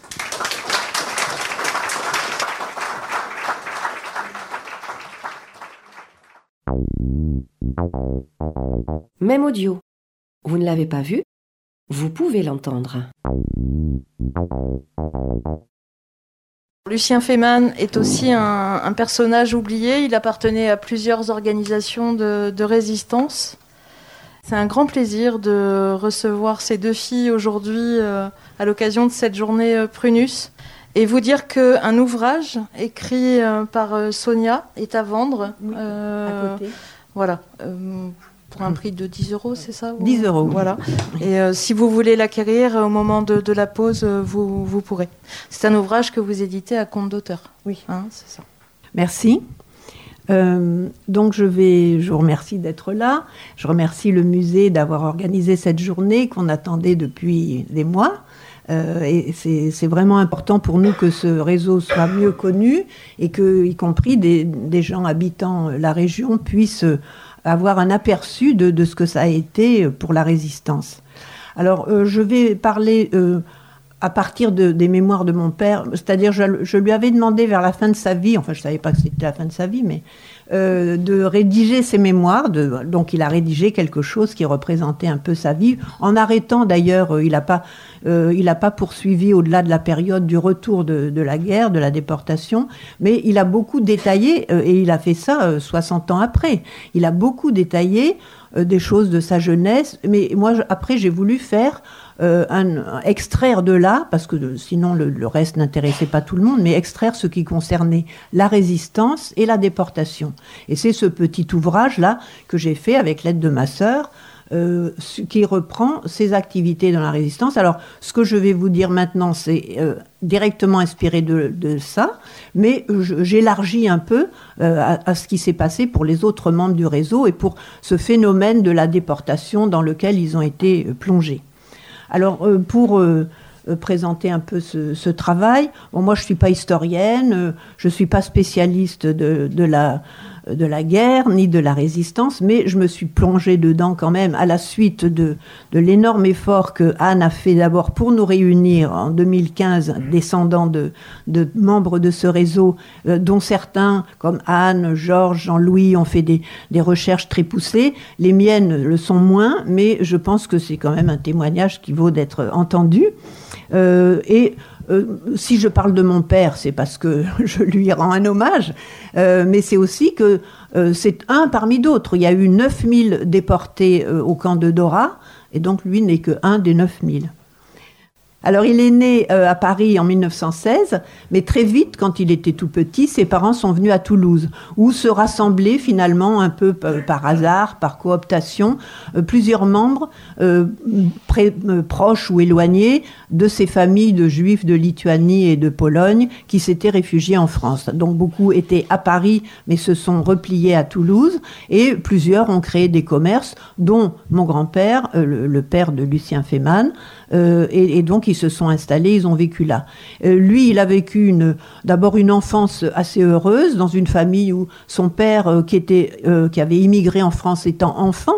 Même audio. Vous ne l'avez pas vu? Vous pouvez l'entendre. Lucien Feyman est aussi un, un personnage oublié. Il appartenait à plusieurs organisations de, de résistance. C'est un grand plaisir de recevoir ces deux filles aujourd'hui euh, à l'occasion de cette journée euh, Prunus. Et vous dire qu'un ouvrage écrit euh, par euh, Sonia est à vendre. Oui, euh, à côté. Voilà. Euh, pour un prix de dix euros, c'est ça? dix euros. Voilà. Et euh, si vous voulez l'acquérir, au moment de, de la pause, euh, vous, vous pourrez. C'est un ouvrage que vous éditez à compte d'auteur. Oui. Hein, c'est ça. Merci. Euh, donc je vais, je vous remercie d'être là. Je remercie le musée d'avoir organisé cette journée qu'on attendait depuis des mois. Euh, et c'est, c'est vraiment important pour nous que ce réseau soit mieux connu et que, y compris des, des gens habitant la région, puissent avoir un aperçu de, de ce que ça a été pour la résistance. Alors, euh, je vais parler euh, à partir de, des mémoires de mon père, c'est-à-dire je, je lui avais demandé vers la fin de sa vie, enfin je ne savais pas que c'était la fin de sa vie, mais euh, de rédiger ses mémoires. De, donc il a rédigé quelque chose qui représentait un peu sa vie, en arrêtant d'ailleurs, euh, il n'a pas, euh, il n'a pas poursuivi au-delà de la période du retour de, de la guerre, de la déportation, mais il a beaucoup détaillé, euh, et il a fait ça euh, soixante ans après. Il a beaucoup détaillé euh, des choses de sa jeunesse, mais moi je, après j'ai voulu faire Euh, un, un, extraire de là, parce que de, sinon le, le reste n'intéressait pas tout le monde, mais extraire ce qui concernait la résistance et la déportation. Et c'est ce petit ouvrage-là que j'ai fait avec l'aide de ma sœur, euh, qui reprend ses activités dans la résistance. Alors, ce que je vais vous dire maintenant, c'est euh, directement inspiré de, de ça, mais je, j'élargis un peu euh, à, à ce qui s'est passé pour les autres membres du réseau et pour ce phénomène de la déportation dans lequel ils ont été euh, plongés. Alors, euh, pour euh, présenter un peu ce, ce travail, bon, moi je ne suis pas historienne, euh, je ne suis pas spécialiste de, de, la, de la guerre ni de la résistance, mais je me suis plongée dedans quand même à la suite de, de l'énorme effort que Anne a fait d'abord pour nous réunir en deux mille quinze, descendants de, de membres de ce réseau, euh, dont certains, comme Anne, Georges, Jean-Louis, ont fait des, des recherches très poussées. Les miennes le sont moins, mais je pense que c'est quand même un témoignage qui vaut d'être entendu. Euh, et euh, si je parle de mon père, c'est parce que je lui rends un hommage, euh, mais c'est aussi que euh, c'est un parmi d'autres. Il y a eu neuf mille déportés euh, au camp de Dora, et donc lui n'est que un des neuf mille. Alors il est né euh, à Paris en mille neuf cent seize, mais très vite, quand il était tout petit, ses parents sont venus à Toulouse, où se rassemblaient finalement un peu p- par hasard, par cooptation, euh, plusieurs membres euh, pré- euh, proches ou éloignés de ces familles de Juifs de Lituanie et de Pologne qui s'étaient réfugiés en France. Donc beaucoup étaient à Paris, mais se sont repliés à Toulouse, et plusieurs ont créé des commerces, dont mon grand-père, euh, le, le père de Lucien Feyman, euh, et, et donc ils se sont installés, ils ont vécu là. Euh, lui, il a vécu une, d'abord une enfance assez heureuse dans une famille où son père, euh, qui, était, euh, qui avait immigré en France étant enfant,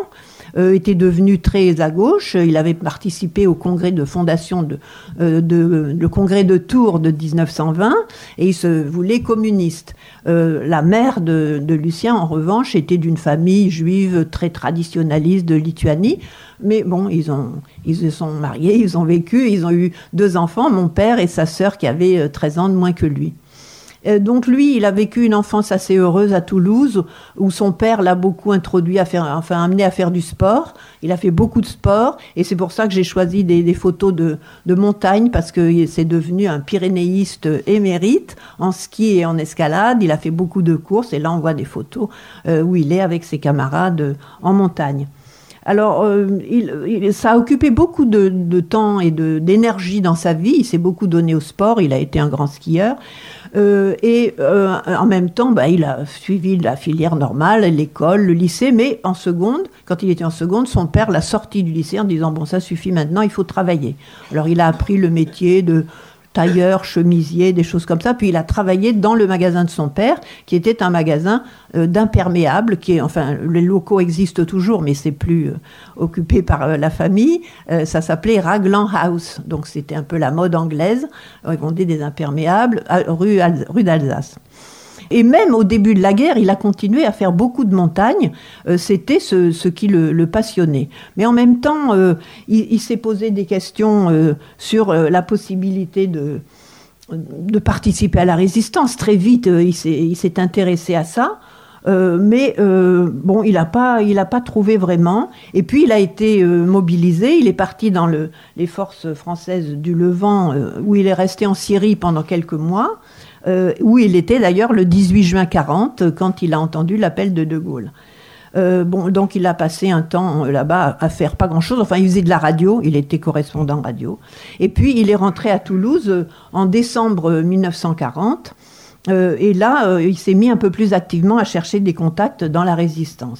euh, était devenu très à gauche. Il avait participé au congrès de fondation de, euh, de le congrès de Tours de dix-neuf cent vingt et il se voulait communiste. Euh, la mère de, de Lucien, en revanche, était d'une famille juive très traditionnaliste de Lituanie. Mais bon, ils, ont, ils se sont mariés, ils ont vécu, ils ont eu deux enfants, mon père et sa sœur qui avait treize ans de moins que lui. Euh, donc lui, il a vécu une enfance assez heureuse à Toulouse, où son père l'a beaucoup introduit, à faire, enfin amené à faire du sport. Il a fait beaucoup de sport, et c'est pour ça que j'ai choisi des, des photos de, de montagne, parce que c'est devenu un pyrénéiste émérite en ski et en escalade. Il a fait beaucoup de courses, et là on voit des photos euh, où il est avec ses camarades en montagne. Alors, euh, il, il, ça a occupé beaucoup de, de temps et de, d'énergie dans sa vie. Il s'est beaucoup donné au sport. Il a été un grand skieur. Euh, et euh, en même temps, bah, il a suivi la filière normale, l'école, le lycée. Mais en seconde, quand il était en seconde, son père l'a sorti du lycée en disant « Bon, ça suffit maintenant, il faut travailler ». Alors, il a appris le métier de tailleur, chemisier, des choses comme ça. Puis il a travaillé dans le magasin de son père, qui était un magasin euh, d'imperméables, qui est, enfin, les locaux existent toujours, mais c'est plus euh, occupé par euh, la famille. Euh, ça s'appelait Raglan House, donc c'était un peu la mode anglaise. Ils vendaient des imperméables à, rue, Al- rue d'Alsace. Et même au début de la guerre, il a continué à faire beaucoup de montagnes. Euh, c'était ce, ce qui le, le passionnait. Mais en même temps, euh, il, il s'est posé des questions euh, sur euh, la possibilité de, de participer à la résistance. Très vite, euh, il, s'est, il s'est intéressé à ça. Euh, mais euh, bon, il n'a pas, il a pas trouvé vraiment. Et puis, il a été euh, mobilisé. Il est parti dans le, les forces françaises du Levant, euh, où il est resté en Syrie pendant quelques mois. Euh, où il était d'ailleurs le dix-huit juin quarante, quand il a entendu l'appel de De Gaulle. Euh, bon, donc il a passé un temps là-bas à faire pas grand-chose. Enfin, il faisait de la radio, il était correspondant radio. Et puis, il est rentré à Toulouse en décembre dix-neuf cent quarante. Euh, et là, euh, il s'est mis un peu plus activement à chercher des contacts dans la résistance.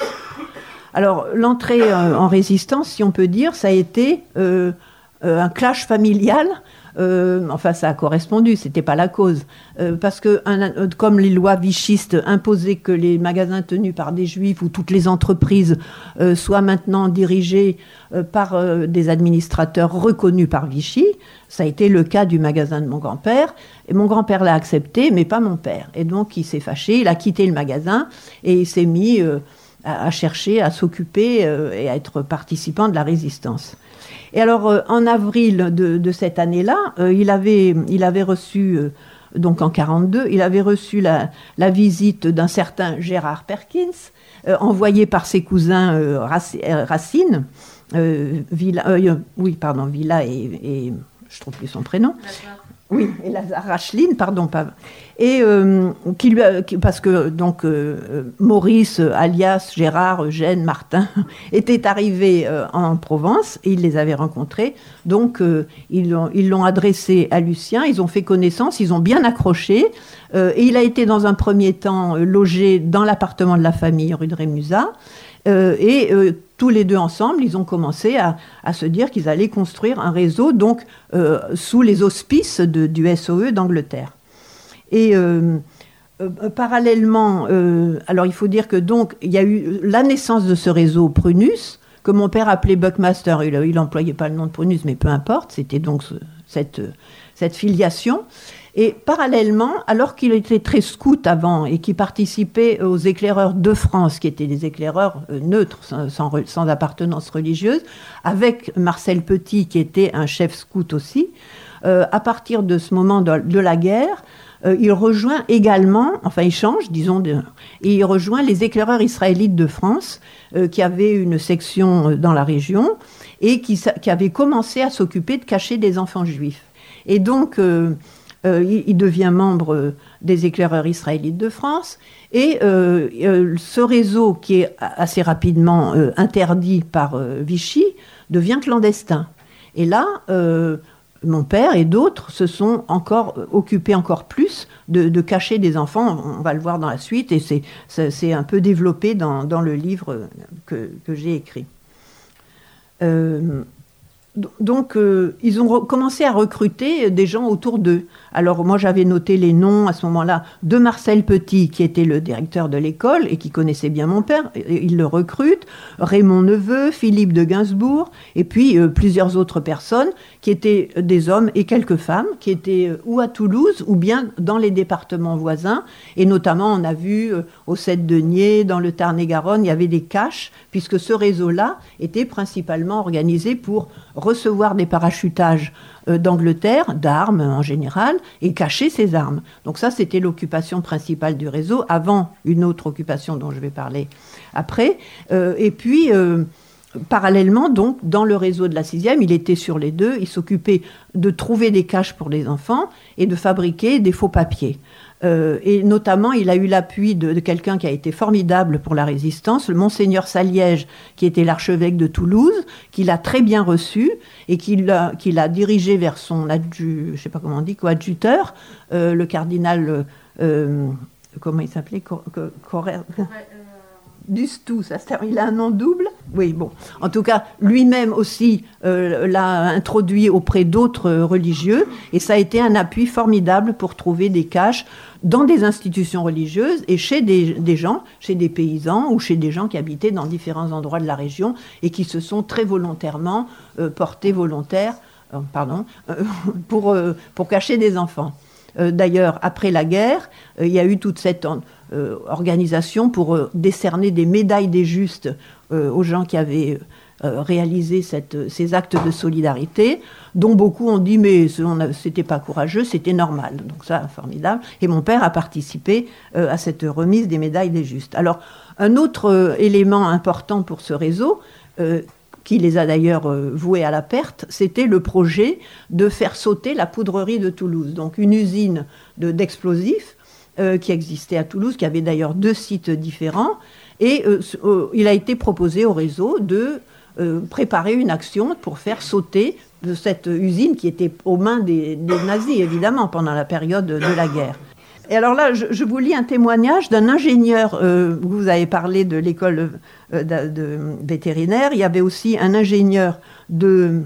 Alors, l'entrée euh, en résistance, si on peut dire, ça a été euh, euh, un clash familial. Euh, enfin, ça a correspondu, c'était pas la cause. Euh, parce que, un, comme les lois vichistes imposaient que les magasins tenus par des juifs ou toutes les entreprises euh, soient maintenant dirigés euh, par euh, des administrateurs reconnus par Vichy, ça a été le cas du magasin de mon grand-père. Et mon grand-père l'a accepté, mais pas mon père. Et donc, il s'est fâché, il a quitté le magasin et il s'est mis euh, à, à chercher, à s'occuper euh, et à être participant de la résistance. Et alors, euh, en avril de, de cette année-là, euh, il, avait, il avait reçu, euh, donc en quarante-deux, il avait reçu la, la visite d'un certain Gérard Perkins, euh, envoyé par ses cousins euh, Racine, euh, Villa, euh, oui, pardon, Villa et, et je ne trouve plus son prénom. Oui, et Lazare Racheline, pardon, pas. Et euh, qui lui a, qui, parce que donc euh, Maurice, alias Gérard, Eugène, Martin, étaient arrivés euh, en Provence et il les avait rencontrés. Donc euh, ils, l'ont, ils l'ont adressé à Lucien, ils ont fait connaissance, ils ont bien accroché. Euh, et il a été dans un premier temps euh, logé dans l'appartement de la famille rue de Rémusat. Euh, et euh, tous les deux ensemble, ils ont commencé à, à se dire qu'ils allaient construire un réseau, donc euh, sous les auspices de, du S O E d'Angleterre. Et euh, euh, parallèlement, euh, alors il faut dire que donc il y a eu la naissance de ce réseau Prunus, que mon père appelait Buckmaster. Il n'employait pas le nom de Prunus, mais peu importe, c'était donc ce, cette, cette filiation. Et parallèlement, alors qu'il était très scout avant et qu'il participait aux éclaireurs de France, qui étaient des éclaireurs euh, neutres, sans, sans, sans appartenance religieuse, avec Marcel Petit, qui était un chef scout aussi, euh, à partir de ce moment de, de la guerre, euh, il rejoint également, enfin il change, disons, de, et il rejoint les éclaireurs israélites de France, euh, qui avaient une section dans la région et qui, qui avaient commencé à s'occuper de cacher des enfants juifs. Et donc... Euh, Euh, il, il devient membre euh, des éclaireurs israélites de France et euh, euh, ce réseau qui est assez rapidement euh, interdit par euh, Vichy devient clandestin. Et là, euh, mon père et d'autres se sont encore euh, occupés encore plus de, de cacher des enfants. On va le voir dans la suite et c'est, c'est, c'est un peu développé dans, dans le livre que, que j'ai écrit. Euh, donc, euh, ils ont re- commencé à recruter des gens autour d'eux. Alors, moi, j'avais noté les noms à ce moment-là de Marcel Petit, qui était le directeur de l'école et qui connaissait bien mon père. Il le recrute. Raymond Neveu, Philippe de Gainsbourg, et puis euh, plusieurs autres personnes qui étaient des hommes et quelques femmes, qui étaient euh, ou à Toulouse ou bien dans les départements voisins. Et notamment, on a vu euh, au Sept-Deniers, dans le Tarn-et-Garonne, il y avait des caches, puisque ce réseau-là était principalement organisé pour recevoir des parachutages euh, d'Angleterre, d'armes en général, et cacher ces armes. Donc ça, c'était l'occupation principale du réseau, avant une autre occupation dont je vais parler après. Euh, et puis, euh, parallèlement, donc, dans le réseau de la sixième, il était sur les deux, il s'occupait de trouver des caches pour les enfants et de fabriquer des faux papiers. Euh, et notamment, il a eu l'appui de, de quelqu'un qui a été formidable pour la résistance, le Monseigneur Saliège, qui était l'archevêque de Toulouse, qui l'a très bien reçu et qui l'a, qui l'a dirigé vers son adju, je sais pas comment on dit, coadjuteur, euh, le cardinal, euh, comment il s'appelait, Cor- Cor- Cor- Dustou, ça, il a un nom double. Oui, bon. En tout cas, lui-même aussi euh, l'a introduit auprès d'autres euh, religieux, et ça a été un appui formidable pour trouver des caches dans des institutions religieuses et chez des, des gens, chez des paysans ou chez des gens qui habitaient dans différents endroits de la région et qui se sont très volontairement euh, portés volontaires, euh, pardon, euh, pour, euh, pour cacher des enfants. Euh, d'ailleurs, après la guerre, euh, il y a eu toute cette euh, organisation pour euh, décerner des médailles des justes euh, aux gens qui avaient euh, réalisé cette, ces actes de solidarité, dont beaucoup ont dit mais ce n'était pas courageux, c'était normal. Donc ça, formidable. Et mon père a participé euh, à cette remise des médailles des justes. Alors, un autre euh, élément important pour ce réseau, euh, qui les a d'ailleurs euh, voués à la perte, c'était le projet de faire sauter la poudrerie de Toulouse. Donc une usine de, d'explosifs euh, qui existait à Toulouse, qui avait d'ailleurs deux sites différents. Et euh, euh, il a été proposé au réseau de euh, préparer une action pour faire sauter de cette usine qui était aux mains des, des nazis, évidemment, pendant la période de la guerre. Et alors là, je, je vous lis un témoignage d'un ingénieur. Euh, vous avez parlé de l'école euh, de, de vétérinaire. Il y avait aussi un ingénieur de,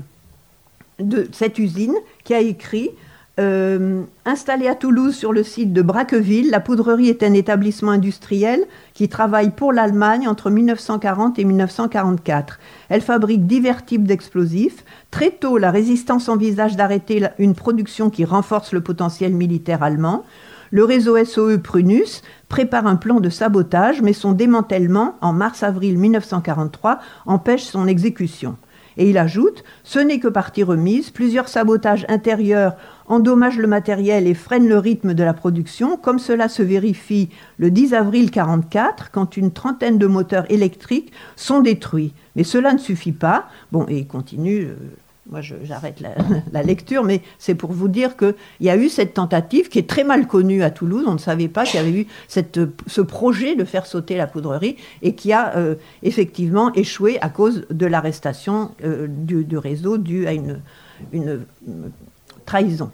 de cette usine qui a écrit euh, « Installé à Toulouse sur le site de Braqueville, la poudrerie est un établissement industriel qui travaille pour l'Allemagne entre mille neuf cent quarante et mille neuf cent quarante-quatre. Elle fabrique divers types d'explosifs. Très tôt, la résistance envisage d'arrêter une production qui renforce le potentiel militaire allemand. Le réseau S O E Prunus prépare un plan de sabotage, mais son démantèlement, en mars-avril mille neuf cent quarante-trois, empêche son exécution. » Et il ajoute « Ce n'est que partie remise, plusieurs sabotages intérieurs endommagent le matériel et freinent le rythme de la production, comme cela se vérifie le dix avril mille neuf cent quarante-quatre, quand une trentaine de moteurs électriques sont détruits. Mais cela ne suffit pas. » Bon, et il continue... Euh, Moi, je, j'arrête la, la lecture, mais c'est pour vous dire qu'il y a eu cette tentative qui est très mal connue à Toulouse. On ne savait pas qu'il y avait eu cette, ce projet de faire sauter la poudrerie et qui a euh, effectivement échoué à cause de l'arrestation euh, du, du réseau due à une, une, une trahison.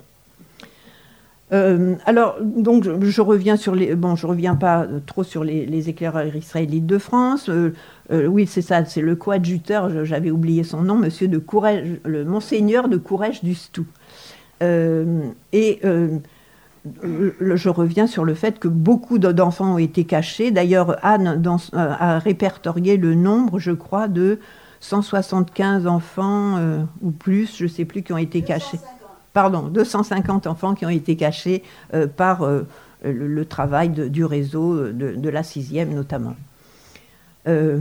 Euh, alors, donc, je, je reviens sur les... Bon, je reviens pas trop sur les, les éclaireurs israélites de France. Euh, euh, oui, c'est ça, c'est le coadjuteur, j'avais oublié son nom, monsieur de Courrèges, le monseigneur de Courrèges-du-Stou. Euh, et euh, le, je reviens sur le fait que beaucoup d'enfants ont été cachés. D'ailleurs, Anne dans, euh, a répertorié le nombre, je crois, de cent soixante-quinze enfants euh, ou plus, je ne sais plus, qui ont été cachés. Pardon, deux cent cinquante enfants qui ont été cachés euh, par euh, le, le travail de, du réseau de, de la sixième notamment. Euh,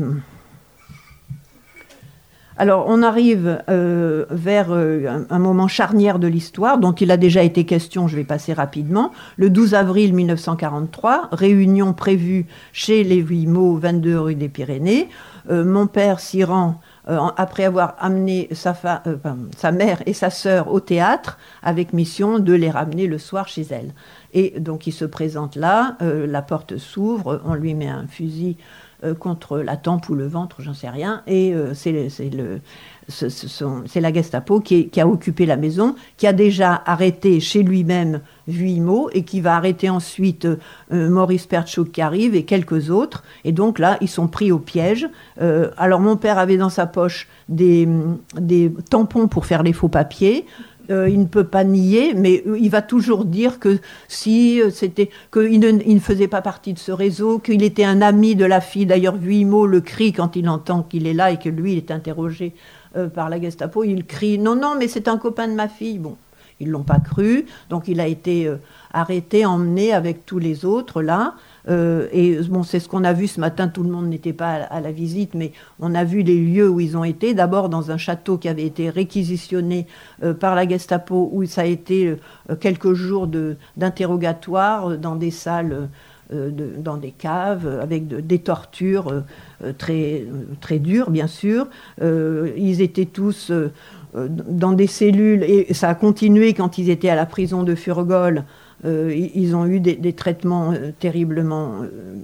alors, on arrive euh, vers euh, un, un moment charnière de l'histoire, dont il a déjà été question, je vais passer rapidement. Le douze avril mille neuf cent quarante-trois, réunion prévue chez les Vuillemot, vingt-deux rue des Pyrénées. Euh, mon père s'y rend euh, après avoir amené sa, fa- euh, sa mère et sa sœur au théâtre, avec mission de les ramener le soir chez elle. Et donc, il se présente là, euh, la porte s'ouvre, on lui met un fusil euh, contre la tempe ou le ventre, j'en sais rien, et euh, c'est, c'est, le, ce, ce sont, c'est la Gestapo qui, est, qui a occupé la maison, qui a déjà arrêté chez lui-même Vuillemot et qui va arrêter ensuite euh, Maurice Pertschuk qui arrive et quelques autres. Et donc là, ils sont pris au piège. Euh, alors mon père avait dans sa poche des, des tampons pour faire les faux papiers. Euh, il ne peut pas nier, mais il va toujours dire que si c'était qu'il ne, il ne faisait pas partie de ce réseau, qu'il était un ami de la fille. D'ailleurs, Vuillemot le crie quand il entend qu'il est là et que lui il est interrogé euh, par la Gestapo. Il crie non, non, mais c'est un copain de ma fille. Bon, ils l'ont pas cru, donc il a été euh, arrêté, emmené avec tous les autres là. Euh, et bon, c'est ce qu'on a vu ce matin. Tout le monde n'était pas à, à la visite, mais on a vu les lieux où ils ont été. D'abord dans un château qui avait été réquisitionné euh, par la Gestapo, où ça a été euh, quelques jours de, d'interrogatoire euh, dans des salles, euh, de, dans des caves, avec de, des tortures euh, très, très dures, bien sûr. Euh, ils étaient tous euh, dans des cellules, et ça a continué quand ils étaient à la prison de Furgol. Euh, ils ont eu des, des traitements euh, terriblement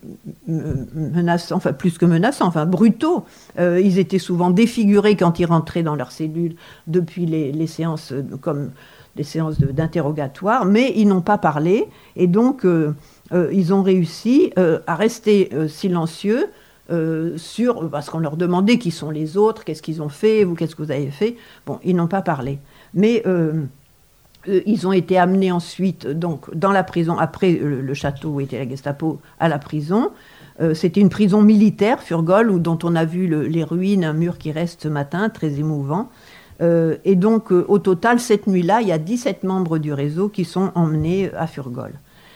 euh, menaçants, enfin plus que menaçants, enfin brutaux. Euh, ils étaient souvent défigurés quand ils rentraient dans leurs cellules depuis les, les séances, euh, comme des séances de, d'interrogatoire, mais ils n'ont pas parlé, et donc euh, euh, ils ont réussi euh, à rester euh, silencieux euh, sur, parce qu'on leur demandait qui sont les autres, qu'est-ce qu'ils ont fait, vous, qu'est-ce que vous avez fait. Bon, ils n'ont pas parlé. Mais euh, ils ont été amenés ensuite donc, dans la prison, après le, le château où était la Gestapo, à la prison. Euh, c'était une prison militaire, Furgol, où, dont on a vu le, les ruines, un mur qui reste ce matin, très émouvant. Euh, et donc, euh, au total, cette nuit-là, il y a dix-sept membres du réseau qui sont emmenés à Furgol.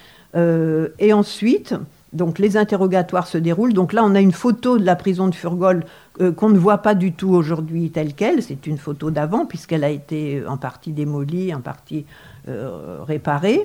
Euh, et ensuite, donc, les interrogatoires se déroulent. Donc là, on a une photo de la prison de Furgol euh, qu'on ne voit pas du tout aujourd'hui telle qu'elle. C'est une photo d'avant, puisqu'elle a été en partie démolie, en partie euh, réparée.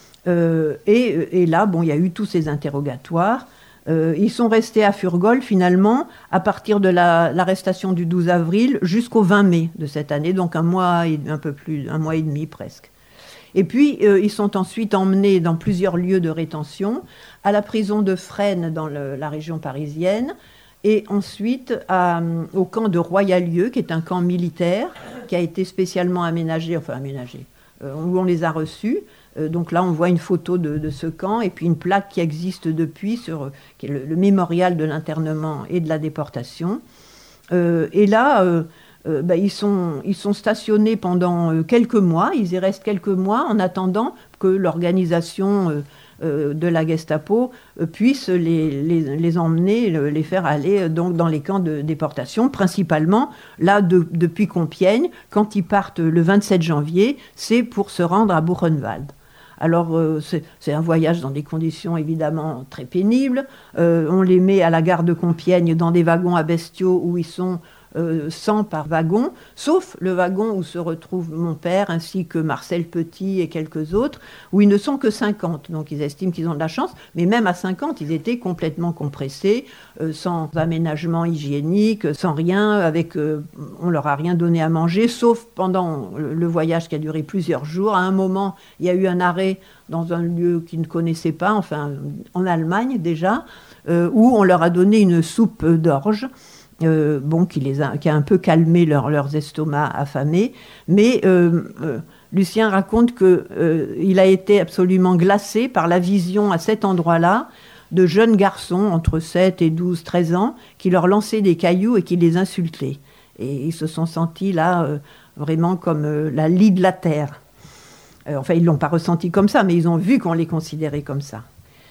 Euh, et, et là, bon, il y a eu tous ces interrogatoires. Euh, ils sont restés à Furgol, finalement, à partir de la, l'arrestation du douze avril jusqu'au vingt mai de cette année, donc un mois et un peu plus, un mois et demi presque. Et puis, euh, ils sont ensuite emmenés dans plusieurs lieux de rétention, à la prison de Fresnes, dans le, la région parisienne, et ensuite à, au camp de Royalieu, qui est un camp militaire, qui a été spécialement aménagé, enfin aménagé, euh, où on les a reçus. Euh, donc là, on voit une photo de, de ce camp, et puis une plaque qui existe depuis, sur, qui est le, le mémorial de l'internement et de la déportation. Euh, et là... Euh, Euh, ben, ils, sont, ils sont stationnés pendant euh, quelques mois, ils y restent quelques mois en attendant que l'organisation euh, euh, de la Gestapo euh, puisse les, les, les emmener, les faire aller euh, donc, dans les camps de déportation, principalement là de, depuis Compiègne. Quand ils partent le vingt-sept janvier, c'est pour se rendre à Buchenwald. Alors, euh, c'est, c'est un voyage dans des conditions évidemment très pénibles. Euh, on les met à la gare de Compiègne dans des wagons à bestiaux où ils sont Euh, cent par wagon, sauf le wagon où se retrouve mon père ainsi que Marcel Petit et quelques autres, où ils ne sont que cinquante. Donc ils estiment qu'ils ont de la chance, mais même à cinquante, ils étaient complètement compressés, euh, sans aménagement hygiénique, sans rien, avec, euh, on leur a rien donné à manger, sauf pendant le voyage qui a duré plusieurs jours. À un moment, il y a eu un arrêt dans un lieu qu'ils ne connaissaient pas, enfin en Allemagne déjà, euh, où on leur a donné une soupe d'orge, Euh, bon, qui, les a, qui a un peu calmé leur, leurs estomacs affamés. Mais euh, euh, Lucien raconte qu'il euh, a été absolument glacé par la vision à cet endroit-là de jeunes garçons entre sept et douze, treize ans qui leur lançaient des cailloux et qui les insultaient. Et ils se sont sentis là euh, vraiment comme euh, la lie de la terre. Euh, enfin, ils ne l'ont pas ressenti comme ça, mais ils ont vu qu'on les considérait comme ça.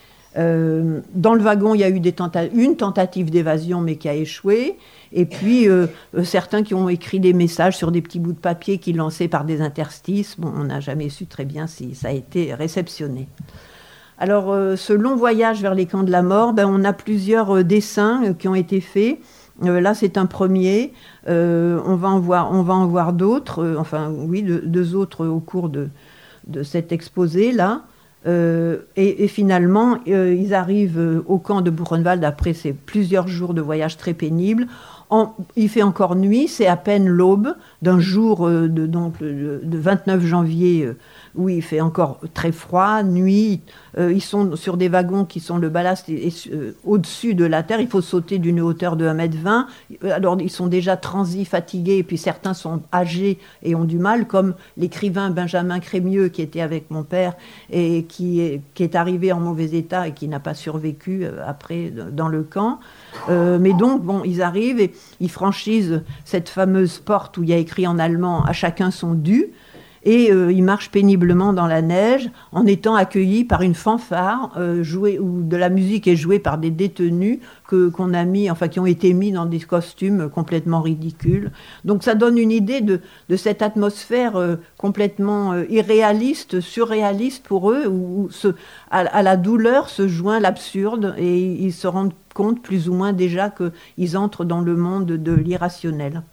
Euh, dans le wagon, il y a eu des tenta- une tentative d'évasion, mais qui a échoué. Et puis, euh, euh, certains qui ont écrit des messages sur des petits bouts de papier qu'ils lançaient par des interstices. Bon, on n'a jamais su très bien si ça a été réceptionné. Alors, euh, ce long voyage vers les camps de la mort, ben, on a plusieurs euh, dessins euh, qui ont été faits. Euh, là, c'est un premier. Euh, on va en voir, on va en voir d'autres. Euh, enfin, oui, deux, deux autres au cours de, de cet exposé-là. Euh, et, et finalement, euh, ils arrivent euh, au camp de Buchenwald après ces plusieurs jours de voyage très pénibles, en, il fait encore nuit, c'est à peine l'aube d'un jour euh, de, donc, de, de vingt-neuf janvier euh, où il fait encore très froid, nuit. Euh, ils sont sur des wagons qui sont le ballast et, et, euh, au-dessus de la terre. Il faut sauter d'une hauteur de un mètre vingt. Alors, ils sont déjà transis, fatigués, et puis certains sont âgés et ont du mal, comme l'écrivain Benjamin Crémieux, qui était avec mon père et qui est, qui est arrivé en mauvais état et qui n'a pas survécu euh, après dans le camp. Euh, mais donc, bon, ils arrivent et ils franchissent cette fameuse porte où il y a écrit en allemand « À chacun son dû ». Et euh, ils marchent péniblement dans la neige en étant accueillis par une fanfare euh, jouée, où de la musique est jouée par des détenus que, qu'on a mis, enfin, qui ont été mis dans des costumes complètement ridicules. Donc ça donne une idée de, de cette atmosphère euh, complètement euh, irréaliste, surréaliste pour eux, où, où ce, à, à la douleur se joint l'absurde et ils se rendent compte plus ou moins déjà qu'ils entrent dans le monde de l'irrationnel.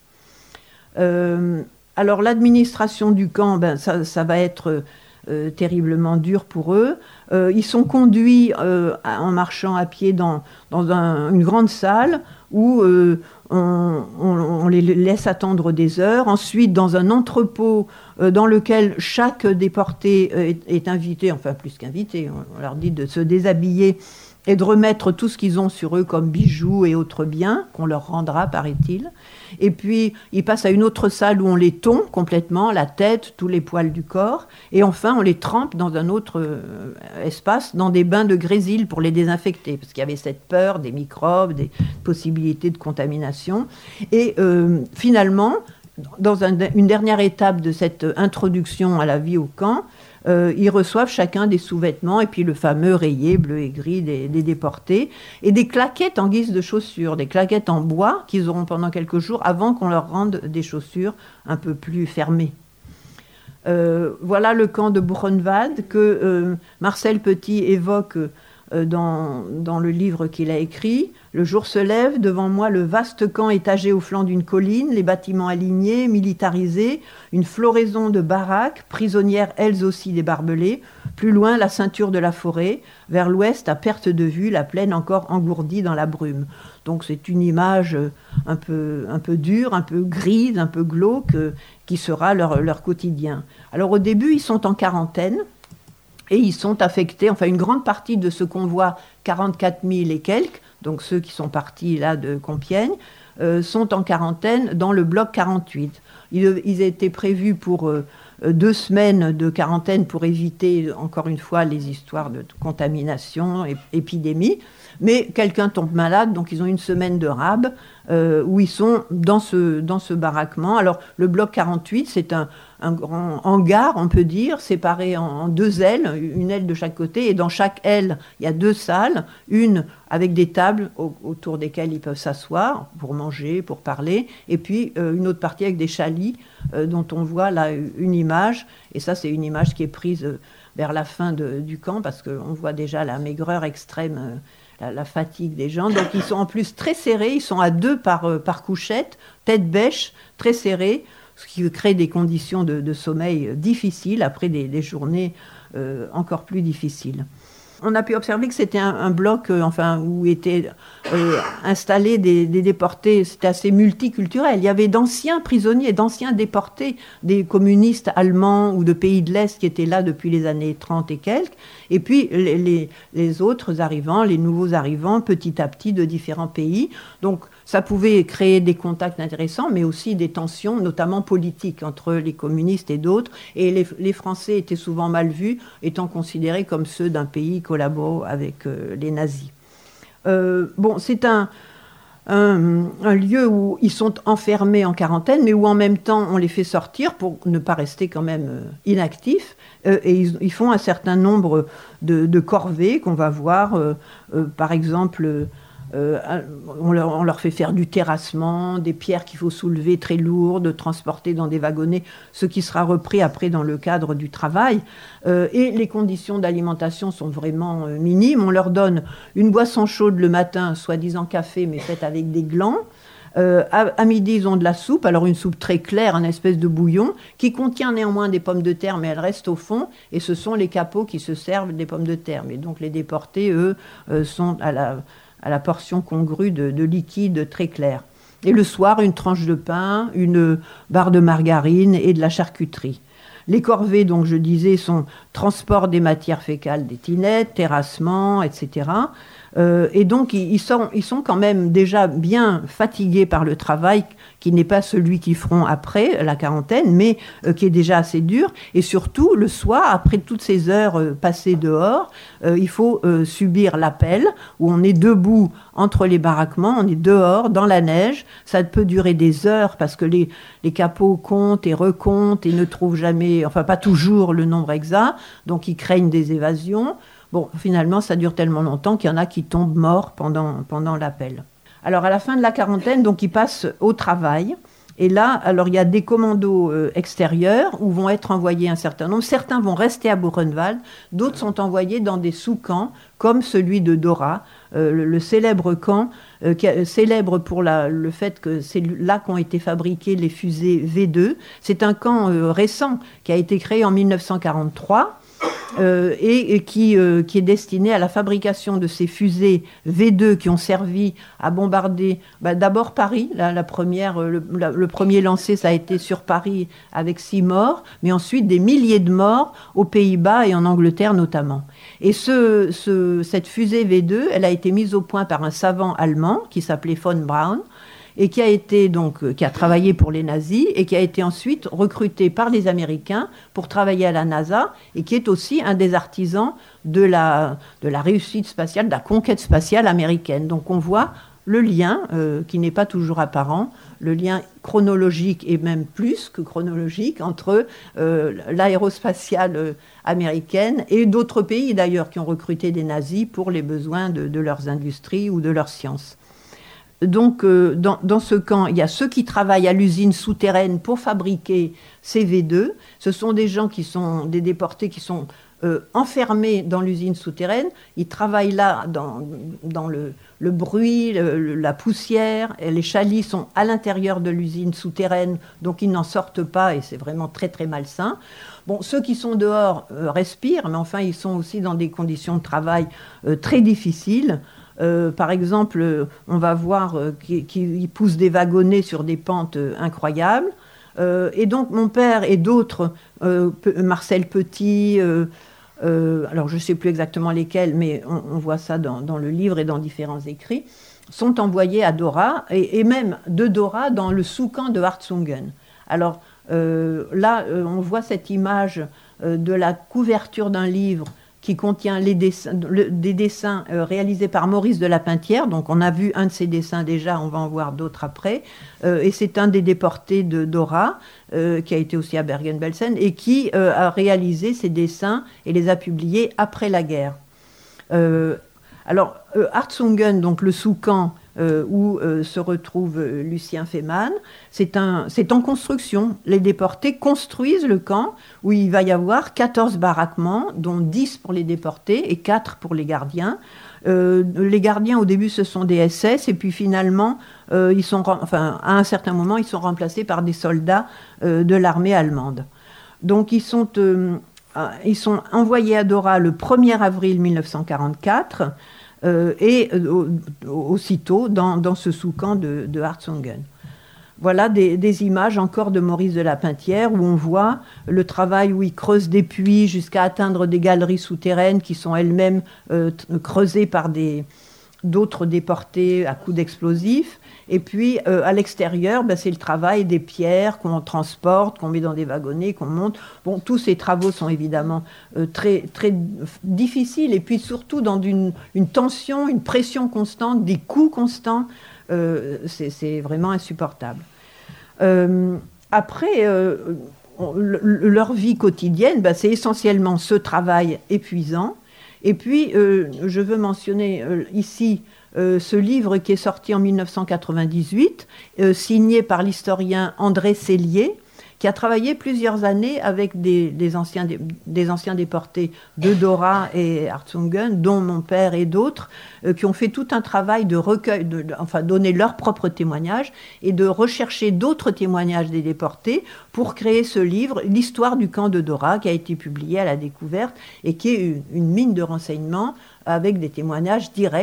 Euh, Alors l'administration du camp, ben, ça, ça va être euh, terriblement dur pour eux. Euh, ils sont conduits euh, en marchant à pied dans, dans un, une grande salle où euh, on, on, on les laisse attendre des heures. Ensuite, dans un entrepôt euh, dans lequel chaque déporté euh, est, est invité, enfin plus qu'invité, on leur dit de se déshabiller et de remettre tout ce qu'ils ont sur eux comme bijoux et autres biens, qu'on leur rendra, paraît-il. Et puis, ils passent à une autre salle où on les tond complètement, la tête, tous les poils du corps. Et enfin, on les trempe dans un autre euh, espace, dans des bains de grésil pour les désinfecter, parce qu'il y avait cette peur des microbes, des possibilités de contamination. Et euh, finalement, dans un, une dernière étape de cette introduction à la vie au camp, Euh, ils reçoivent chacun des sous-vêtements et puis le fameux rayé bleu et gris des, des déportés et des claquettes en guise de chaussures, des claquettes en bois qu'ils auront pendant quelques jours avant qu'on leur rende des chaussures un peu plus fermées. Euh, voilà le camp de Buchenwald que euh, Marcel Petit évoque euh, dans, dans le livre qu'il a écrit. Le jour se lève, devant moi le vaste camp étagé au flanc d'une colline, les bâtiments alignés, militarisés, une floraison de baraques, prisonnières elles aussi des barbelés, plus loin la ceinture de la forêt, vers l'ouest à perte de vue, la plaine encore engourdie dans la brume. Donc c'est une image un peu, un peu dure, un peu grise, un peu glauque, qui sera leur, leur quotidien. Alors au début, ils sont en quarantaine, et ils sont affectés, enfin une grande partie de ce convoi, quarante-quatre mille et quelques, donc ceux qui sont partis là de Compiègne, euh, sont en quarantaine dans le bloc quarante-huit. Ils, ils étaient prévus pour euh, deux semaines de quarantaine pour éviter, encore une fois, les histoires de contamination, et, épidémie. Mais quelqu'un tombe malade, donc ils ont une semaine de rab euh, où ils sont dans ce, dans ce baraquement. Alors le bloc quarante-huit, c'est un, un grand hangar, on peut dire, séparé en, en deux ailes, une aile de chaque côté. Et dans chaque aile, il y a deux salles, une avec des tables au, autour desquelles ils peuvent s'asseoir pour manger, pour parler. Et puis euh, une autre partie avec des chalits euh, dont on voit là une image. Et ça, c'est une image qui est prise euh, vers la fin de, du camp parce qu'on voit déjà la maigreur extrême, euh, La, la fatigue des gens. Donc ils sont en plus très serrés, ils sont à deux par, euh, par couchette, tête bêche, très serrés, ce qui crée des conditions de, de sommeil difficiles après des, des journées euh, encore plus difficiles. On a pu observer que c'était un, un bloc euh, enfin, où étaient euh, installés des, des déportés, c'était assez multiculturel. Il y avait d'anciens prisonniers, d'anciens déportés, des communistes allemands ou de pays de l'Est qui étaient là depuis les années trente et quelques, et puis les, les, les autres arrivants, les nouveaux arrivants, petit à petit de différents pays. Donc ça pouvait créer des contacts intéressants, mais aussi des tensions, notamment politiques, entre les communistes et d'autres. Et les, les Français étaient souvent mal vus, étant considérés comme ceux d'un pays collaborant avec euh, les nazis. Euh, bon, c'est un, un, un lieu où ils sont enfermés en quarantaine, mais où en même temps on les fait sortir pour ne pas rester quand même euh, inactifs. Euh, et ils, ils font un certain nombre de, de corvées qu'on va voir, euh, euh, par exemple... Euh, on, leur, on leur fait faire du terrassement, des pierres qu'il faut soulever très lourdes, transporter dans des wagonnets, ce qui sera repris après dans le cadre du travail. Euh, et les conditions d'alimentation sont vraiment euh, minimes. On leur donne une boisson chaude le matin, soi-disant café, mais faite avec des glands. Euh, à, à midi, ils ont de la soupe, alors une soupe très claire, une espèce de bouillon, qui contient néanmoins des pommes de terre, mais elles restent au fond, et ce sont les capots qui se servent des pommes de terre. Mais donc les déportés, eux, euh, sont à la... à la portion congrue de, de liquide très clair. Et le soir, une tranche de pain, une barre de margarine et de la charcuterie. Les corvées, donc je disais, sont transport des matières fécales des tinettes, terrassement, et cetera. Euh, et donc, ils sont, ils sont quand même déjà bien fatigués par le travail, qui n'est pas celui qu'ils feront après la quarantaine, mais euh, qui est déjà assez dur. Et surtout, le soir, après toutes ces heures euh, passées dehors, euh, il faut euh, subir l'appel, où on est debout entre les baraquements, on est dehors, dans la neige. Ça peut durer des heures, parce que les, les capots comptent et recomptent et ne trouvent jamais, enfin pas toujours le nombre exact, donc ils craignent des évasions. Bon, finalement, ça dure tellement longtemps qu'il y en a qui tombent morts pendant, pendant l'appel. Alors, à la fin de la quarantaine, donc, ils passent au travail. Et là, alors, il y a des commandos euh, extérieurs où vont être envoyés un certain nombre. Certains vont rester à Buchenwald, d'autres sont envoyés dans des sous-camps, comme celui de Dora, euh, le, le célèbre camp, euh, qui a, célèbre pour la, le fait que c'est là qu'ont été fabriquées les fusées V deux. C'est un camp euh, récent qui a été créé en mille neuf cent quarante-trois. Euh, et, et qui, euh, qui est destiné à la fabrication de ces fusées V deux qui ont servi à bombarder bah, d'abord Paris. La, la première, le, la, le premier lancé, ça a été sur Paris avec six morts, mais ensuite des milliers de morts aux Pays-Bas et en Angleterre notamment. Et ce, ce, cette fusée V deux, elle a été mise au point par un savant allemand qui s'appelait von Braun, et qui a été donc qui a travaillé pour les nazis et qui a été ensuite recruté par les Américains pour travailler à la NASA et qui est aussi un des artisans de la de la réussite spatiale, de la conquête spatiale américaine. Donc on voit le lien euh, qui n'est pas toujours apparent, le lien chronologique et même plus que chronologique entre euh, l'aérospatiale euh, américaine et d'autres pays d'ailleurs qui ont recruté des nazis pour les besoins de, de leurs industries ou de leurs sciences. Donc, euh, dans, dans ce camp, il y a ceux qui travaillent à l'usine souterraine pour fabriquer ces V deux. Ce sont des gens qui sont des déportés qui sont euh, enfermés dans l'usine souterraine. Ils travaillent là dans, dans le, le bruit, le, la poussière. Et les chalits sont à l'intérieur de l'usine souterraine, donc ils n'en sortent pas et c'est vraiment très très malsain. Bon, ceux qui sont dehors euh, respirent, mais enfin, ils sont aussi dans des conditions de travail euh, très difficiles. Euh, par exemple, euh, on va voir euh, qu'ils qui poussent des wagonnets sur des pentes euh, incroyables. Euh, et donc, mon père et d'autres, euh, Marcel Petit, euh, euh, alors je ne sais plus exactement lesquels, mais on, on voit ça dans, dans le livre et dans différents écrits, sont envoyés à Dora, et, et même de Dora dans le sous-camp de Hartsungen. Alors euh, là, euh, on voit cette image euh, de la couverture d'un livre qui contient les dessins, le, des dessins euh, réalisés par Maurice de la Pinthière. Donc on a vu un de ses dessins déjà, on va en voir d'autres après. Euh, et c'est un des déportés de Dora, euh, qui a été aussi à Bergen-Belsen, et qui euh, a réalisé ces dessins et les a publiés après la guerre. Euh, alors, euh, Hartsungen, donc le sous-camp, Euh, où euh, se retrouve euh, Lucien Fehmarn. C'est, un, c'est en construction. Les déportés construisent le camp où il va y avoir quatorze baraquements, dont dix pour les déportés et quatre pour les gardiens. Euh, les gardiens, au début, ce sont des S S, et puis finalement, euh, ils sont, enfin, à un certain moment, ils sont remplacés par des soldats euh, de l'armée allemande. Donc, ils sont, euh, ils sont envoyés à Dora le premier avril mille neuf cent quarante-quatre, Euh, et euh, aussitôt dans, dans ce sous-camp de, de Hartsungen. Voilà des, des images encore de Maurice de la Pinthière où on voit le travail où il creuse des puits jusqu'à atteindre des galeries souterraines qui sont elles-mêmes euh, creusées par des, d'autres déportés à coups d'explosifs. Et puis, euh, à l'extérieur, ben, c'est le travail des pierres qu'on transporte, qu'on met dans des wagonnets, qu'on monte. Bon, tous ces travaux sont évidemment euh, très, très difficiles. Et puis, surtout, dans une, une tension, une pression constante, des coups constants. Euh, c'est, c'est vraiment insupportable. Euh, après, euh, on, le, leur vie quotidienne, ben, c'est essentiellement ce travail épuisant. Et puis, euh, je veux mentionner euh, ici euh, ce livre qui est sorti en mille neuf cent quatre-vingt-dix-huit, euh, signé par l'historien André Sellier, qui a travaillé plusieurs années avec des, des, anciens, des, des anciens déportés de Dora et Hartsungen, dont mon père et d'autres, euh, qui ont fait tout un travail de recueil, de, de, enfin donner leurs propres témoignages et de rechercher d'autres témoignages des déportés pour créer ce livre, l'histoire du camp de Dora, qui a été publié à la découverte et qui est une, une mine de renseignements avec des témoignages directs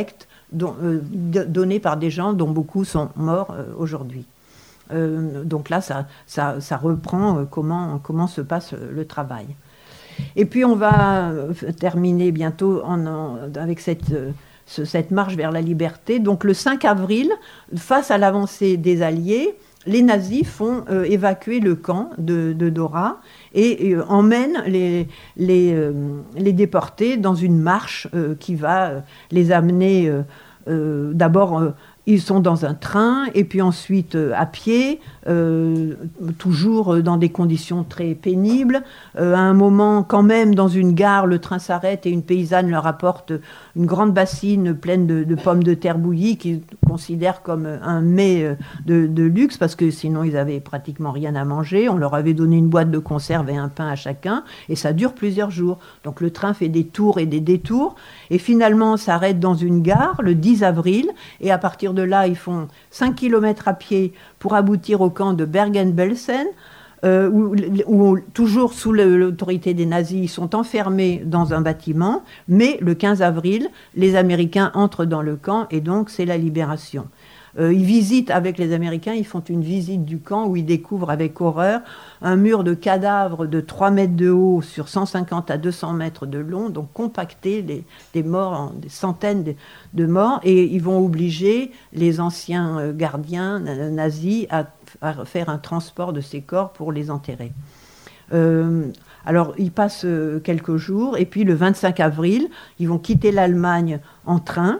dont, euh, donnés par des gens dont beaucoup sont morts euh, aujourd'hui. Euh, donc là, ça, ça, ça reprend euh, comment, comment se passe le travail. Et puis on va terminer bientôt en, en, avec cette, ce, cette marche vers la liberté. Donc le cinq avril, face à l'avancée des Alliés, les nazis font euh, évacuer le camp de, de Dora et euh, emmènent les, les, euh, les déportés dans une marche euh, qui va euh, les amener euh, euh, d'abord... Euh, Ils sont dans un train et puis ensuite euh, à pied, euh, toujours dans des conditions très pénibles. Euh, à un moment, quand même, dans une gare, le train s'arrête et une paysanne leur apporte une grande bassine pleine de, de pommes de terre bouillies qu'ils considèrent comme un mets de, de luxe parce que sinon ils avaient pratiquement rien à manger. On leur avait donné une boîte de conserve et un pain à chacun et ça dure plusieurs jours. Donc le train fait des tours et des détours et finalement on s'arrête dans une gare le dix avril et à partir de là ils font cinq kilomètres à pied pour aboutir au camp de Bergen-Belsen. Euh, où, où, toujours sous le, l'autorité des nazis, ils sont enfermés dans un bâtiment, mais le quinze avril, les Américains entrent dans le camp et donc c'est la libération. Euh, ils visitent avec les Américains, ils font une visite du camp où ils découvrent avec horreur un mur de cadavres de trois mètres de haut sur cent cinquante à deux cents mètres de long, donc compactés, des, des morts, des centaines de, de morts, et ils vont obliger les anciens gardiens nazis à à faire un transport de ces corps pour les enterrer. Euh, alors, ils passent quelques jours, et puis le vingt-cinq avril, ils vont quitter l'Allemagne en train,